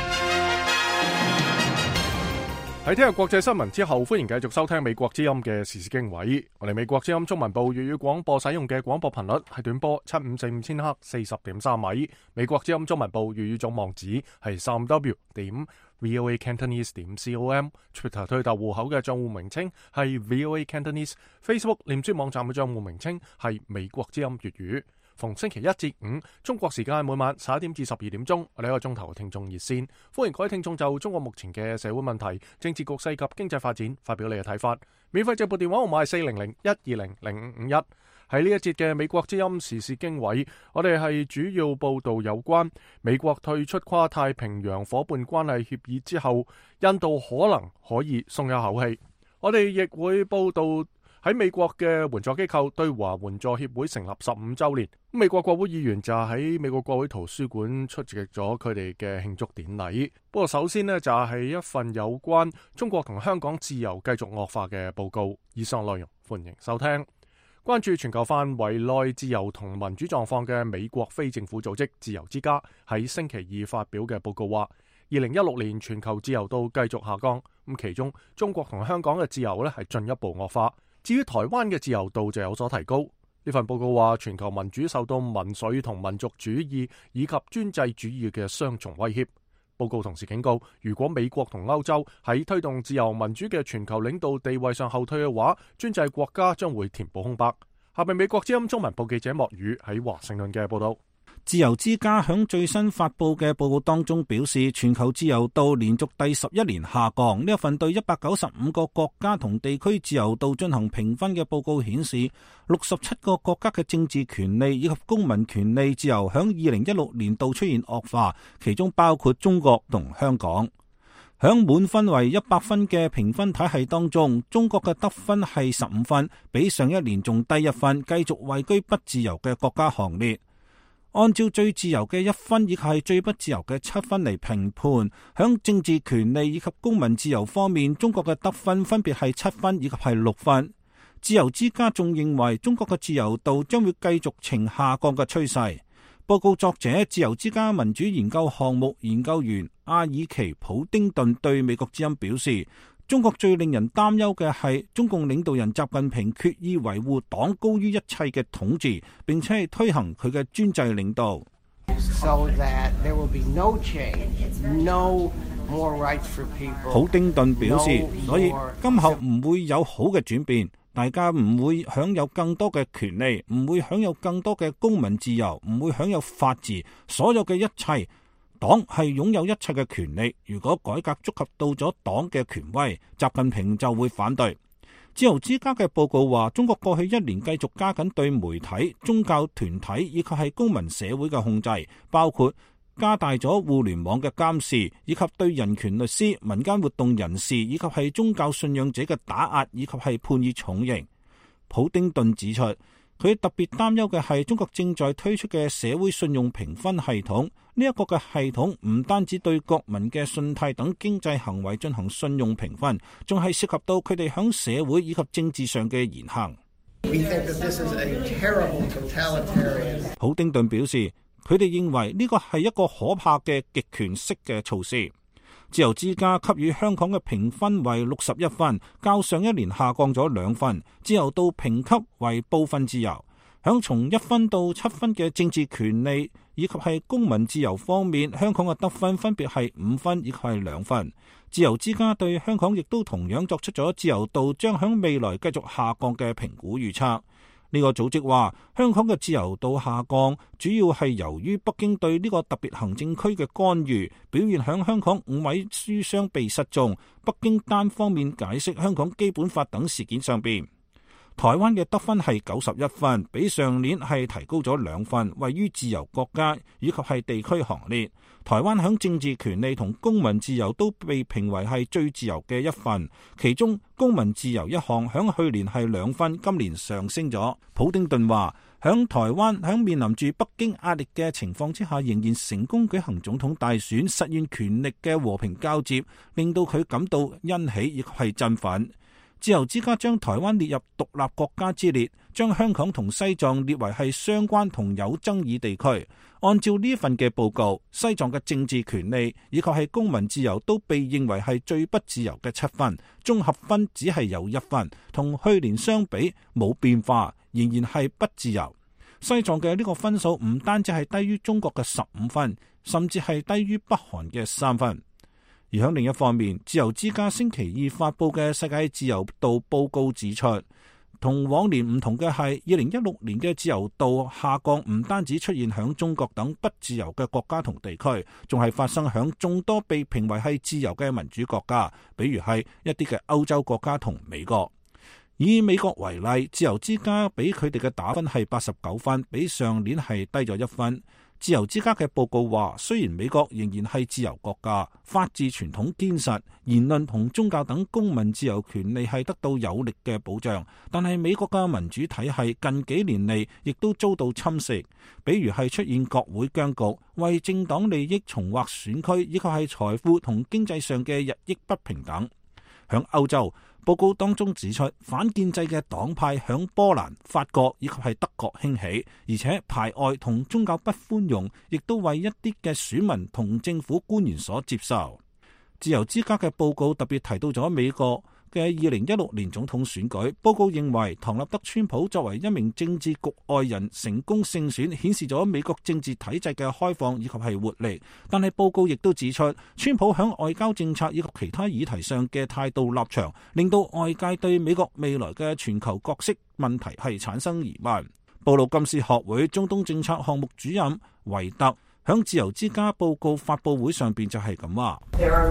喺聽日國際新聞之後，歡迎繼續收聽美國之音嘅時事經緯。我哋美國之音中文部粵語廣播使用嘅廣播頻率係短波七五四五千赫四十點三米。美國之音中文部粵語總網址係三 w 點 voa cantonese 點 com。Twitter 推特戶口嘅賬戶名稱係 voa cantonese。Facebook 臉書網站嘅賬戶名稱係美國之音粵語。逢星期一至五，中國時間每晚十一點至十二點鐘，我哋一個鐘頭嘅聽眾熱線，歡迎各位聽眾就中國目前嘅社會問題、政治局勢及經濟發展發表你嘅睇法。免費直播電話號碼係四零零一二零零五五一。喺呢一節嘅美國之音時事經緯，我哋係主要報道有關美國退出跨太平洋夥伴關係協議之後，印度可能可以鬆一口氣。我哋亦會報道喺美國嘅援助機構對華援助協會成立十五週年，美國國會議員就喺美國國會圖書館出席咗佢哋嘅慶祝典禮。不過首先呢，就係一份有關中國同香港自由繼續惡化嘅報告。以上內容歡迎收聽。關注全球範圍內自由同民主狀況嘅美國非政府組織自由之家喺星期二發表嘅報告話，二零一六年全球自由度繼續下降，咁其中中國同香港嘅自由呢係進一步惡化。至於台灣嘅自由度就有所提高。呢份報告話，全球民主受到民粹同民族主義以及專制主義嘅雙重威脅。報告同時警告，如果美國同歐洲喺推動自由民主嘅全球領導地位上後退嘅話，專制國家將會填補空白。下面美國之音中文部記者莫宇喺華盛頓嘅報道。 自由之家響最新發佈嘅報告當中表示，全球自由度連續第十一年下降。呢一份對一百九十五個國家同地區自由度進行評分嘅報告顯示，六十七個國家嘅政治權利以及公民權利自由響二零一六年度出現惡化，其中包括中國同香港。響滿分為一百分嘅評分體系當中，中國嘅得分係十五分，比上一年仲低一分，繼續位居不自由嘅國家行列。按照最自由嘅一分以及係最不自由嘅七分嚟評判，響政治權利以及公民自由方面，中國嘅得分分別係七分以及係六分。自由之家仲認為中國嘅自由度將會繼續呈下降嘅趨勢。報告作者、自由之家民主研究項目研究員阿爾奇普丁頓對美國之音表示，中國最令人擔憂嘅係中共領導人習近平決意維護黨高於一切嘅統治，並且係推行佢嘅專制領導。So that there will be no change, no more rights for people. 普丁頓表示，所以今後唔會有好嘅轉變，大家唔會享有更多嘅權利，唔會享有更多嘅公民自由，唔會享有法治，所有嘅一切。黨係擁有一切嘅權利，如果改革觸及到咗黨嘅權威，習近平就會反對。自由之家嘅報告話，中國過去一年繼續加緊對媒體、宗教團體以及係公民社會嘅控制，包括加大咗互聯網嘅監視，以及對人權律師、民間活動人士以及係宗教信仰者嘅打壓，以及係判以重刑。普丁頓指出，佢特別擔憂嘅係中國正在推出嘅社會信用評分系統，呢一個嘅系統唔單止對國民嘅信貸等經濟行為進行信用評分，仲係涉及到佢哋響社會以及政治上嘅言行。 普丁頓表示，佢哋認為呢個係一個可怕嘅極權式嘅措施。自由之家給予香港嘅評分為六十一分，較上一年下降咗兩分。自由度評級為部分自由。響從一分到七分嘅政治權利以及係公民自由方面，香港嘅得分分別係五分以及係兩分。自由之家對香港亦都同樣作出咗自由度將響未來繼續下降嘅評估預測。呢個組織話，香港嘅自由度下降主要係由於北京對呢個特別行政區嘅干預，表現響香港五位書商被失蹤、北京單方面解釋香港基本法等事件上邊。台灣嘅得分係九十一分，比上年係提高咗兩分，位於自由國家以及係地區行列。台灣響政治權利同公民自由都被評為係最自由嘅一份，其中公民自由一項響去年係兩分，今年上升咗。普丁頓話，響台灣響面臨住北京壓力嘅情況之下，仍然成功舉行總統大選，實現權力嘅和平交接，令到佢感到欣喜，亦係振奮。自由之家將台灣列入獨立國家之列，將香港同西藏列為係相關同有爭議地區。按照呢份嘅報告，西藏嘅政治權利以及係公民自由都被認為係最不自由嘅七分，綜合分只係有一分，同去年相比冇變化，仍然係不自由。西藏嘅呢個分數唔單止係低於中國嘅十五分，甚至係低於北韓嘅三分。而喺另一方面，自由之家星期二發佈嘅世界自由度報告指出，同往年唔同嘅係，二零一六年嘅自由度下降唔單止出現響中國等不自由嘅國家同地區，仲係發生響眾多被評為係自由嘅民主國家，比如係一啲嘅歐洲國家同美國。以美國為例，自由之家俾佢哋嘅打分係八十九分，比上年係低咗一分。自由之家嘅報告話，雖然美國仍然係自由國家，法治傳統堅實，言論同宗教等公民自由權利係得到有力嘅保障，但係美國嘅民主體系近幾年嚟亦都遭到侵蝕，比如係出現國會僵局、為政黨利益重劃選區，以及係財富同經濟上嘅日益不平等。響歐洲，報告當中指出，反建制嘅黨派響波蘭、法國以及係德國興起，而且排外同宗教不寬容，亦都為一啲嘅選民同政府官員所接受。自由之家嘅報告特別提到咗美國嘅二零一六年總統選舉。報告認為，唐納德川普作為一名政治局外人成功勝選，顯示咗美國政治體制嘅開放以及係活力。但係報告亦都指出，川普響外交政策以及其他議題上嘅態度立場，令到外界對美國未來嘅全球角色問題係產生疑問。布魯金斯學會中東政策項目主任維特響自由之家報告發佈會上邊就係咁話。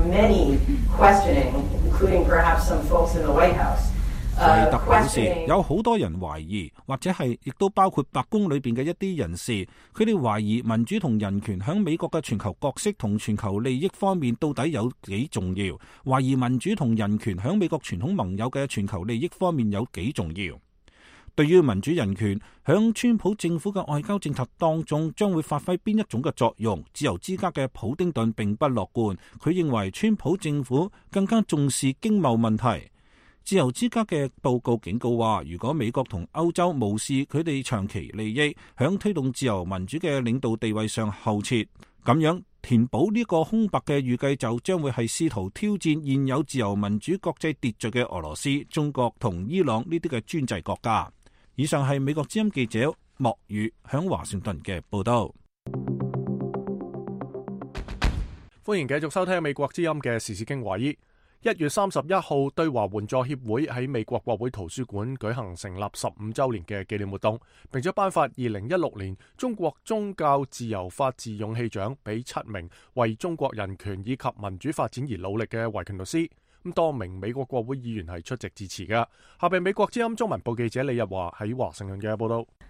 維特表示，有好多人懷疑，或者係亦都包括白宮裏邊嘅一啲人士，佢哋懷疑民主同人權響美國嘅全球角色同全球利益方面到底有幾重要，懷疑民主同人權響美國傳統盟友嘅全球利益方面有幾重要。對於民主人權響川普政府嘅外交政策當中將會發揮邊一種嘅作用，自由之家嘅普丁頓並不樂觀。佢認為川普政府更加重視經貿問題。自由之家嘅報告警告話，如果美國同歐洲無視佢哋長期利益，響推動自由民主嘅領導地位上後撤，咁樣填補呢個空白嘅預計就將會係試圖挑戰現有自由民主國際秩序嘅俄羅斯、中國同伊朗呢啲嘅專制國家。以上係美國之音記者莫宇響華盛頓嘅報道。 歡迎繼續收聽美國之音嘅時事經緯。一月三十一號，對華援助協會喺美國國會圖書館舉行成立十五周年嘅紀念活動，並且頒發二零一六年中國宗教自由法治勇氣獎俾七名為中國人權以及民主發展而努力嘅維權律師。咁多名美國國會議員係出席致辭嘅。下邊美國之音中文部記者李日華喺華盛頓嘅報道。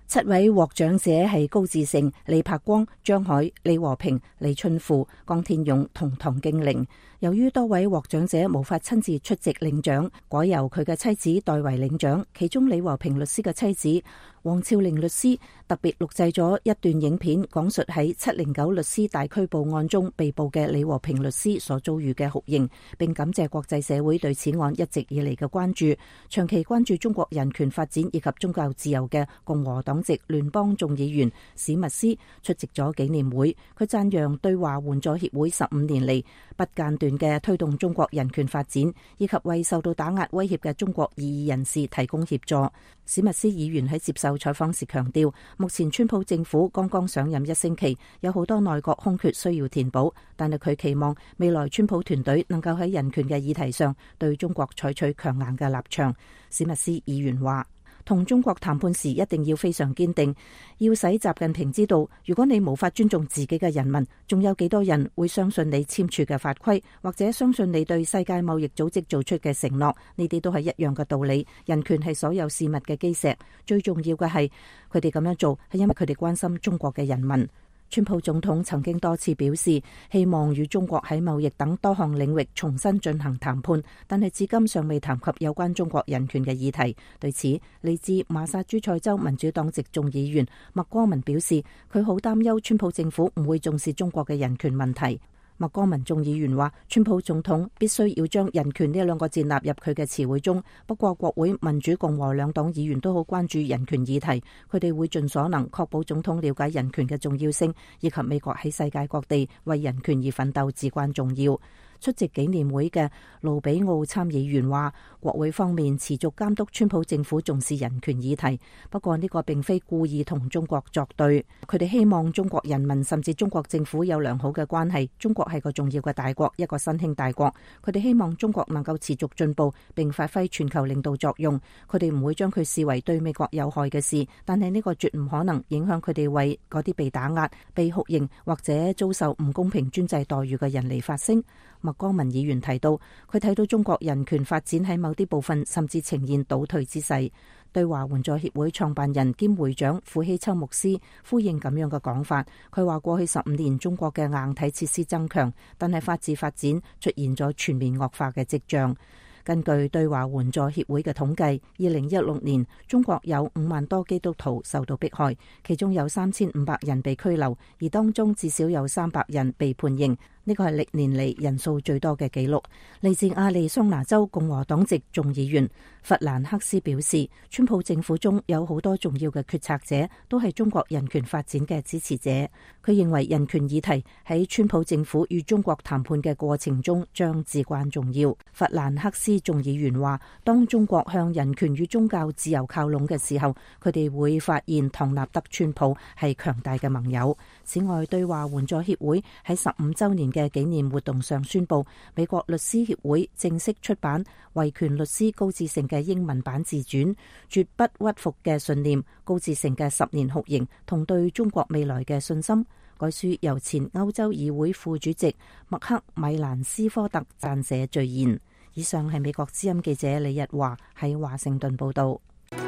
七位獲獎者係高志盛、李柏光、張海、李和平、李春富、江天勇同唐敬齡。由於多位獲獎者無法親自出席領獎，改由佢嘅妻子代為領獎。其中李和平律師嘅妻子黃超玲律師特別錄製咗一段影片，講述喺七零九律師大拘捕案中被捕嘅李和平律師所遭遇嘅酷刑，並感謝國際社會對此案一直以嚟嘅關注。長期關注中國人權發展以及宗教自由嘅共和黨籍聯邦眾議員史密斯出席咗紀念會。佢讚揚對華援助協會十五年嚟不間斷嘅推動中國人權發展，以及為受到打壓威脅嘅中國異議人士提供協助。史密斯議員喺接受採訪時強調，目前川普政府剛剛上任一星期，有好多內閣空缺需要填補，但係佢期望未來川普團隊能夠喺人權嘅議題上對中國採取強硬嘅立場。史密斯議員話，同中國談判時一定要非常堅定，要使習近平知道，如果你無法尊重自己嘅人民，仲有幾多人會相信你簽署嘅法規，或者相信你對世界貿易組織做出嘅承諾？呢啲都係一樣嘅道理。人權係所有事物嘅基石，最重要嘅係佢哋咁樣做係因為佢哋關心中國嘅人民。川普總統曾經多次表示，希望與中國喺貿易等多項領域重新進行談判，但係至今尚未談及有關中國人權嘅議題。對此，嚟自馬薩諸塞州民主黨籍眾議員麥光文表示，佢好擔憂川普政府唔會重視中國嘅人權問題。麥光文眾議員話，川普總統必須要將人權呢兩個字納入佢嘅詞彙中。不過國會民主共和兩黨議員都好關注人權議題，佢哋會盡所能確保總統了解人權嘅重要性，以及美國喺世界各地為人權而奮鬥至關重要。出席紀念會嘅盧比奧參議員話，國會方面持續監督川普政府重視人權議題，不過呢個並非故意同中國作對。佢哋希望中國人民甚至中國政府有良好嘅關係。中國係個重要嘅大國，一個新興大國。佢哋希望中國能夠持續進步並發揮全球領導作用。佢哋唔會將佢視為對美國有害嘅事，但係呢個絕唔可能影響佢哋為嗰啲被打壓、被酷刑或者遭受唔公平專制待遇嘅人嚟發聲。麥光文議員提到，佢睇到中國人權發展喺某啲部分甚至呈現倒退之勢。對華援助協會創辦人兼會長傅希秋牧師呼應咁樣嘅講法，佢話過去十五年中國嘅硬體設施增強，但係法治發展出現咗全面惡化嘅跡象。根據對華援助協會嘅統計，二零一六年中國有五萬多基督徒受到迫害，其中有三千五百人被拘留，而當中至少有三百人被判刑。呢個係歷年嚟人數最多嘅紀錄。嚟自亞利桑那州共和黨籍眾議員弗蘭克斯表示，川普政府中有好多重要嘅決策者都係中國人權發展嘅支持者。佢認為人權議題喺川普政府與中國談判嘅過程中將至關重要。弗蘭克斯眾議員話，當中國向人權與宗教自由靠攏嘅時候，佢哋會發現唐納德川普係強大嘅盟友。此外，對華援助協會喺十五週年嘅紀念活動上宣布，美國律師協會正式出版維權律師高志盛嘅英文版自傳《絕不屈服嘅信念：高志盛嘅十年酷刑同對中國未來嘅信心》。該書由前歐洲議會副主席麥克米蘭斯科特撰寫序言。以上係美國之音記者李日華喺華盛頓報道。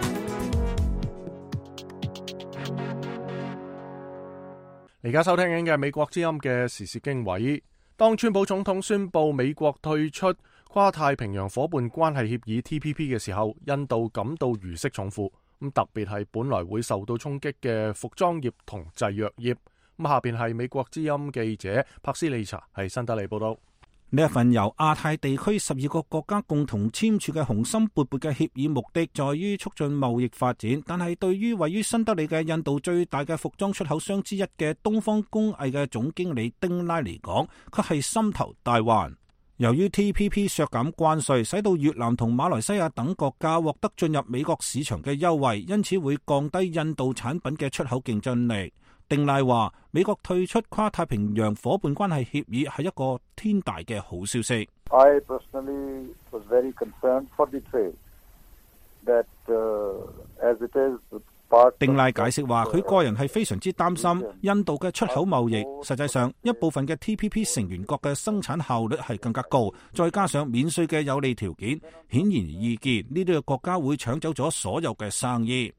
而家收聽緊嘅美國之音嘅時事經緯，當川普總統宣布美國退出跨太平洋夥伴關係協議 T P P 嘅時候，印度感到如釋重負。咁特別係本來會受到衝擊嘅服裝業同製藥業。咁下邊係美國之音記者柏斯利查喺新德里報道。 呢一份由亞太地區十二個國家共同簽署嘅雄心勃勃嘅協議，目的在於促進貿易發展，但係對於位於新德里嘅印度最大嘅服裝出口商之一嘅東方工藝嘅總經理丁拉嚟講，佢係心頭大患。由於 T P P 削減關稅，使到越南同馬來西亞等國家獲得進入美國市場嘅優惠，因此會降低印度產品嘅出口競爭力。丁拉話：美國退出跨太平洋夥伴關係協議係一個天大嘅好消息。 I personally was very concerned for the trade that, uh, as it is part。丁拉解釋話：佢個人係非常之擔心印度嘅出口貿易。實際上，一部分嘅 T P P 成員國嘅生產效率係更加高，再加上免稅嘅有利條件，顯然易見呢啲嘅國家會搶走咗所有嘅生意。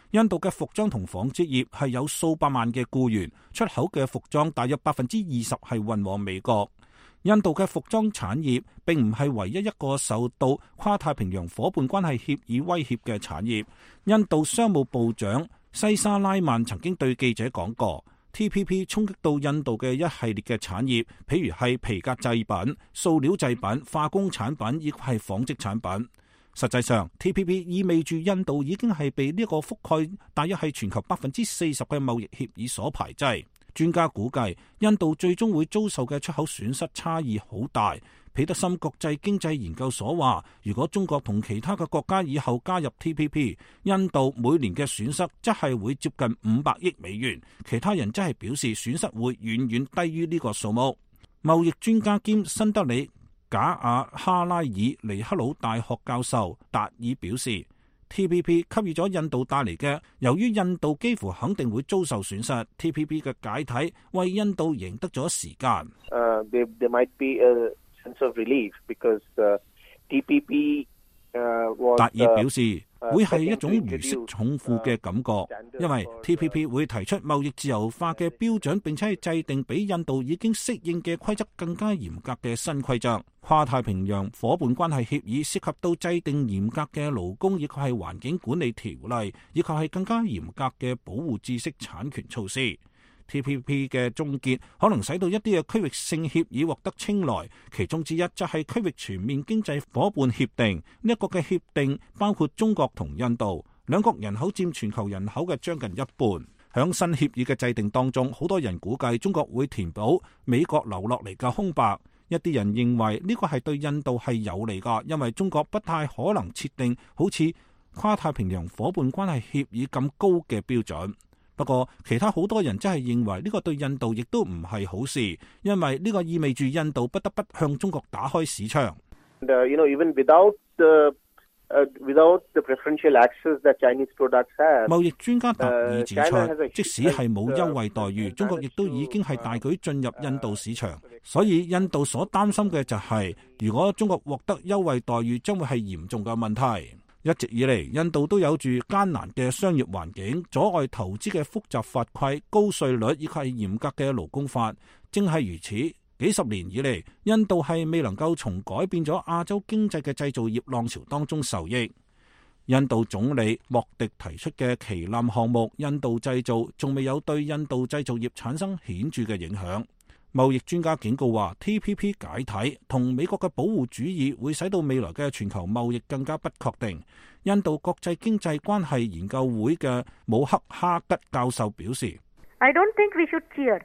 印度嘅服裝同紡織業係有數百萬嘅僱員，出口嘅服裝大約百分之二十係運往美國。印度嘅服裝產業並唔係唯一一個受到跨太平洋夥伴關係協議威脅嘅產業。印度商務部長西沙拉曼曾經對記者講過， T P P 衝擊到印度嘅一系列嘅產業，譬如係皮革製品、塑料製品、化工產品以及係紡織產品。實際上 T P P 意味住印度已經係被呢個覆蓋大約係全球百分之四十嘅貿易協議所排擠。專家估計，印度最終會遭受嘅出口損失差異好大。彼得森國際經濟研究所話，如果中國同其他嘅國家以後加入 T P P， 印度每年嘅損失則係會接近五百億美元。其他人則係表示損失會遠遠低於呢個數目。貿易專家兼新德里賈亞哈拉爾尼克魯大學教授達爾表示，T P P 給予咗印度帶嚟嘅，由於印度幾乎肯定會遭受損失 ，T P P 嘅解體為印度贏得咗時間。 Uh, there, there might be a sense of relief because, uh, T P P, uh, was, 達爾表示，會係一種如釋重負嘅感覺，因為 T P P 會提出貿易自由化嘅標準，並且係制定比印度已經適應嘅規則更加嚴格嘅新規則。跨太平洋夥伴關係協議涉及到制定嚴格嘅勞工，以及係環境管理條例，以及係更加嚴格嘅保護知識產權措施。T P P 嘅終結可能使到一啲嘅區域性協議獲得青睞，其中之一就係區域全面經濟夥伴協定。呢一個嘅協定包括中國同印度兩國，人口佔全球人口嘅將近一半。響新協議嘅制定當中，好多人估計中國會填補美國留落嚟嘅空白。一啲人認為呢個係對印度係有利㗎，因為中國不太可能設定好似跨太平洋夥伴關係協議咁高嘅標準。不過其他好多人真係認為呢個對印度亦都唔係好事，因為呢個意味住印度不得不向中國打開市場。 Uh, you know, even without the, uh, without the preferential access that Chinese products have, 貿易專家達爾指出，即使係冇優惠待遇，中國亦都已經係大舉進入印度市場。所以印度所擔心嘅就係，如果中國獲得優惠待遇，將會係嚴重嘅問題。一直以嚟，印度都有住艱難嘅商業環境，阻礙投資嘅複雜法規、高稅率以及係嚴格嘅勞工法。正係如此，幾十年以嚟，印度係未能夠從改變咗亞洲經濟嘅製造業浪潮當中受益。印度總理莫迪提出嘅旗艦項目印度製造，仲未有對印度製造業產生顯著嘅影響。貿易專家警告話 ，T P P 解體同美國嘅保護主義會使到未來嘅全球貿易更加不確定。印度國際經濟關係研究會嘅姆克哈吉教授表示 I don't think we should cheer.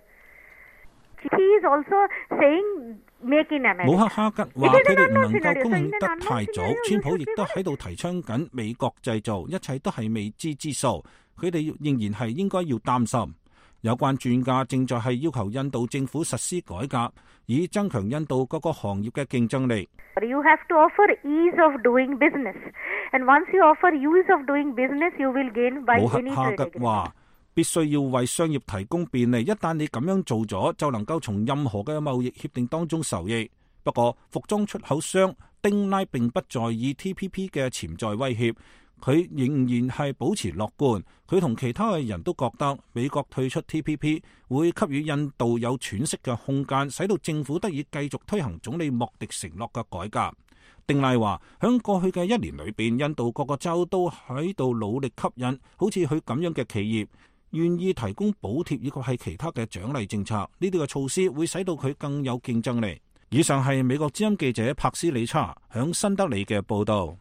He is also saying make in America. 姆克哈吉話：佢哋唔能夠高興得太早。川普亦都喺度提倡緊美國製造，一切都係未知之數。佢哋仍然係應該要擔心。有關專家正在係要求印度政府實施改革，以增強印度各個行業嘅競爭力。 You have to offer ease of doing business, and once you offer ease of doing business, you will gain by any trade. 姆克哈吉話：必須要為商業提供便利，一旦你咁樣做咗，就能夠從任何嘅貿易協定當中受益。不過，服裝出口商丁拉並不在意 T P P 嘅潛在威脅。佢仍然係保持樂觀，佢同其他嘅人都覺得美國退出 T P P 會給予印度有喘息嘅空間，使到政府得以繼續推行總理莫迪承諾嘅改革。丁賴話：響過去嘅一年裏邊，印度各個州都喺度努力吸引好似佢咁樣嘅企業，願意提供補貼以及係其他嘅獎勵政策。呢啲嘅措施會使到佢更有競爭力。以上係美國之音記者柏斯里查響新德里嘅報導。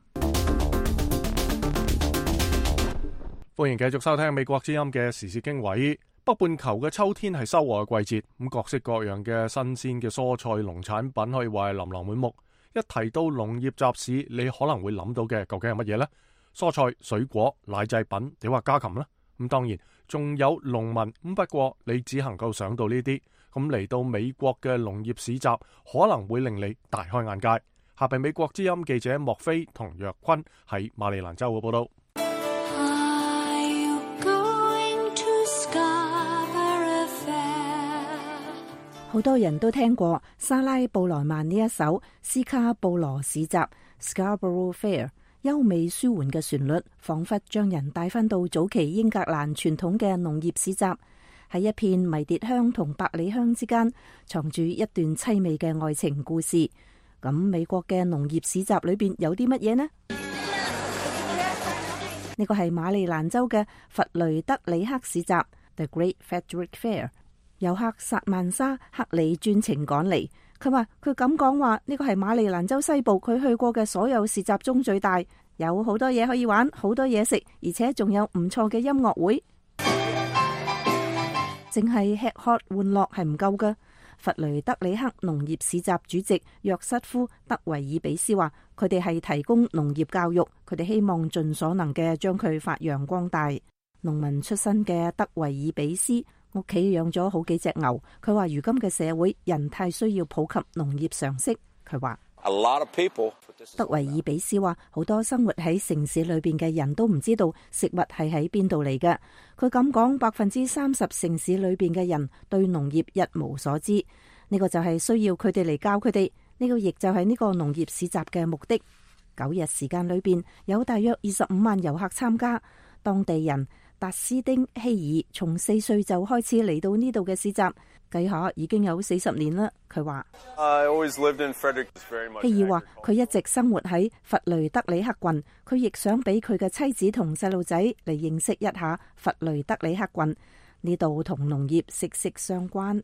歡迎繼續收聽美國之音嘅時事經緯。北半球嘅秋天係收穫嘅季節，咁各式各樣嘅新鮮嘅蔬菜、農產品可以話係琳琅滿目。一提到農業集市，你可能會諗到嘅究竟係乜嘢呢？蔬菜、水果、奶製品，你話家禽呢？咁當然仲有農民。咁不過你只能夠想到呢啲。咁嚟到美國嘅農業市集，可能會令你大開眼界。下邊美國之音記者莫菲同若坤喺馬里蘭州嘅報道。 好多人都聽過莎拉布萊曼呢一首斯卡布羅市集 Scarborough Fair， 優美舒緩嘅旋律，彷彿將人帶返到早期英格蘭傳統嘅農業市集，喺一片迷迭香同百里香之間，藏住一段淒美嘅愛情故事。咁美國嘅農業市集裏邊有啲乜嘢呢？呢個係馬里蘭州嘅弗雷德里克市集 The Great Frederick Fair， 遊客薩曼莎克里專程趕嚟。佢話佢咁講話，呢個係馬里蘭州西部佢去過嘅所有市集中最大，有好多嘢可以玩，好多嘢食，而且仲有唔錯嘅音樂會。淨係吃喝玩樂係唔夠㗎。弗雷德里克農業市集主席約瑟夫德維爾比斯話，佢哋係提供農業教育，佢哋希望盡所能嘅將佢發揚光大。農民出身嘅德維爾比斯屋企養咗好幾隻牛，佢話如今嘅社會人太需要普及農業常識。佢話德維爾比斯話，好多生活喺城市裏邊嘅人都唔知道食物係喺邊度嚟嘅。佢咁講，百分之三十城市裏邊嘅人對農業一無所知，呢個就係需要佢哋嚟教佢哋。呢個亦就係呢個農業市集嘅目的。九日時間裏邊有大約二十五萬遊客參加，當地人達斯丁希爾從四歲就開始嚟到呢度嘅市集，計下已經有四十年啦。佢話希爾話佢一直生活喺弗雷德里克郡，佢亦想俾佢嘅妻子同細路仔嚟認識一下弗雷德里克郡，呢度同農業息息相關。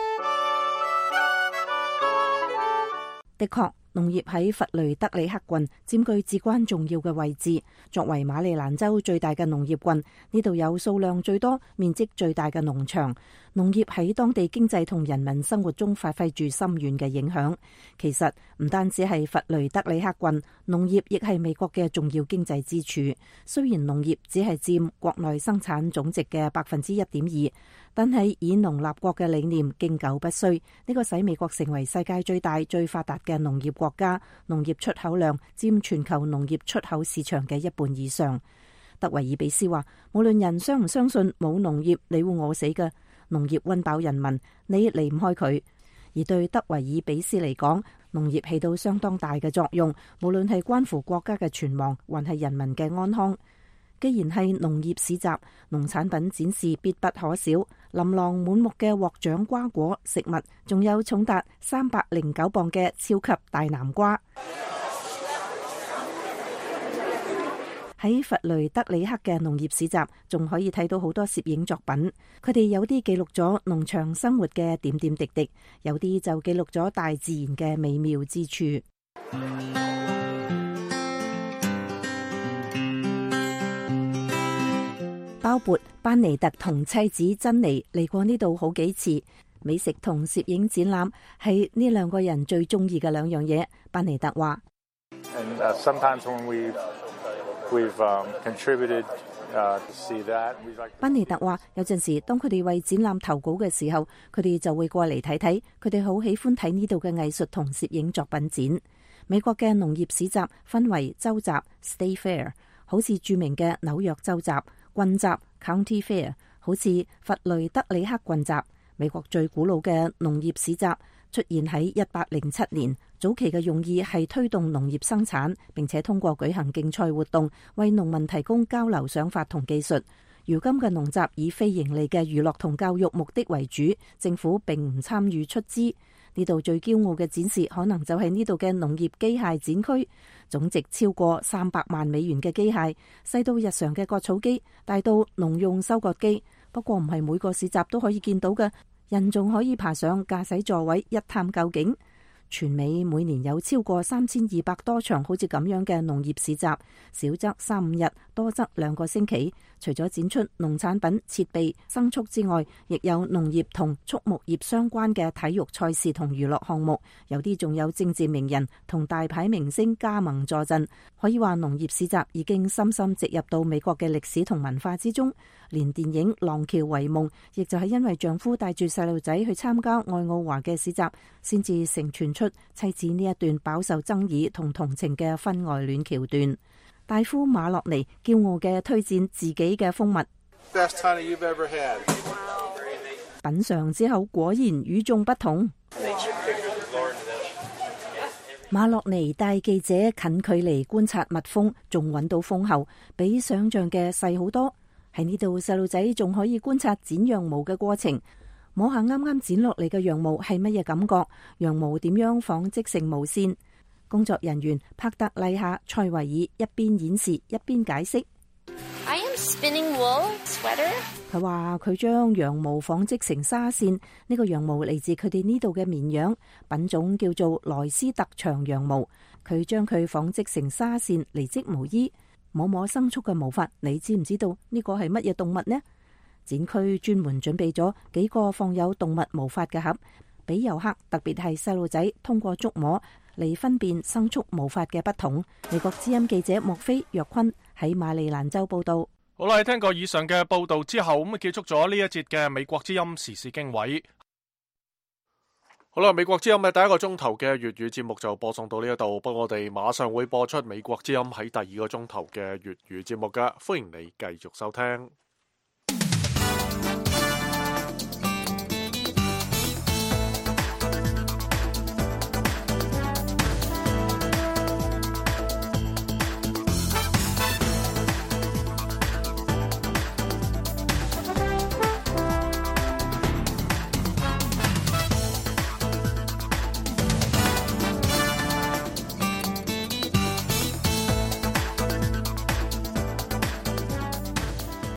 的確，農業喺弗雷德里克郡佔據至關重要嘅位置。作為馬里蘭州最大嘅農業郡，呢度有數量最多、面積最大嘅農場。農業喺當地經濟同人民生活中發揮住深遠嘅影響。其實唔單止係弗雷德里克郡，農業亦係美國嘅重要經濟支柱。雖然農業只係佔國內生產總值嘅百分之一點二，但係以農立國嘅理念經久不衰，呢個使美國成為世界最大、最發達嘅農業國家。農業出口量佔全球農業出口市場嘅一半以上。德維爾比斯話，無論人相唔相信，冇農業你會餓死嘅。農業溫飽人民，你離唔開佢。而對德維爾比斯嚟講，農業起到相當大嘅作用，無論係關乎國家嘅存亡，還係人民嘅安康。既然係農業市集，農產品展示必不可少，琳琅滿目嘅獲獎瓜果食物，仲有重達三百零九磅嘅超級大南瓜。喺弗雷德里克嘅農業市集，仲可以睇到好多攝影作品。佢哋有啲記錄咗農場生活嘅點點滴滴，有啲就記錄咗大自然嘅美妙之處。包括班尼特同妻子珍妮嚟過呢度好幾次。美食同攝影展覽係呢兩個人最中意嘅兩樣嘢。班尼特話。And, uh, sometimes when we've, we've, um, contributed, uh, to see that, like... 班尼特話有陣時當佢哋為展覽投稿嘅時候，佢哋就會過嚟睇睇。佢哋好喜歡睇呢度嘅藝術同攝影作品展。美國嘅農業市集分為州集 State Fair， 好似著名嘅紐約州集；郡集 County Fair， 好似弗雷德里克郡集。美國最古老嘅農業市集出現喺一八零七年，早期嘅用意係推動農業生產，並且通過舉行競賽活動，為農民提供交流想法同技術。如今嘅農集以非盈利嘅娛樂同教育目的為主，政府並唔參與出資。呢度最驕傲嘅展示可能就係呢度嘅農業機械展區，總值超過三百萬美元嘅機械，細到日常嘅割草機，大到農用收割機。不過唔係每個市集都可以見到嘅，人仲可以爬上駕駛座位一探究竟。全美每年有超過三千二百多場好似咁樣嘅農業市集，少則三五日，多則兩個星期。除咗展出農產品、設備、牲畜之外，亦有農業同畜牧業相關嘅體育賽事同娛樂項目，有啲仲有政治名人同大牌明星加盟助陣。可以話農業市集已經深深植入到美國嘅歷史同文化之中。連電影《廊橋遺夢》亦就係因為丈夫帶住細路仔去參加愛奧華嘅市集，先至成傳出妻子呢一段飽受爭議同同情嘅婚外戀橋段。大夫馬洛尼驕傲嘅推薦自己嘅蜂蜜， Best honey you've ever had. 品嘗之後果然與眾不同。 馬洛尼帶記者近距離觀察蜜蜂，仲揾到蜂后，比想象嘅細好多。喺呢度，細路仔仲可以觀察剪羊毛嘅過程，摸下啱啱剪落嚟嘅羊毛係乜嘢感覺，羊毛點樣紡織成毛線。工作人員帕特麗夏塞維爾一邊演示一邊解釋。 I am spinning wool sweater. 佢話佢將羊毛紡織成紗線，呢個羊毛嚟自佢哋呢度嘅綿羊，品種叫做萊斯特長羊毛。佢將佢紡織成紗線嚟織毛衣。摸摸牲畜嘅毛髮，你知唔知道呢個係乜嘢動物呢？展區專門準備咗幾個放有動物毛髮嘅盒，俾遊客，特別係細路仔通過觸摸嚟分辨牲畜毛髮嘅不同。美國之音記者莫菲約坤喺馬里蘭州報道。 好啦，聽過以上嘅報道之後，咁啊結束咗呢一節嘅美國之音時事經緯。好啦，美國之音嘅第一個鐘頭嘅粵語節目就播送到呢一度，不過我哋馬上會播出美國之音喺第二個鐘頭嘅粵語節目噶，歡迎你繼續收聽。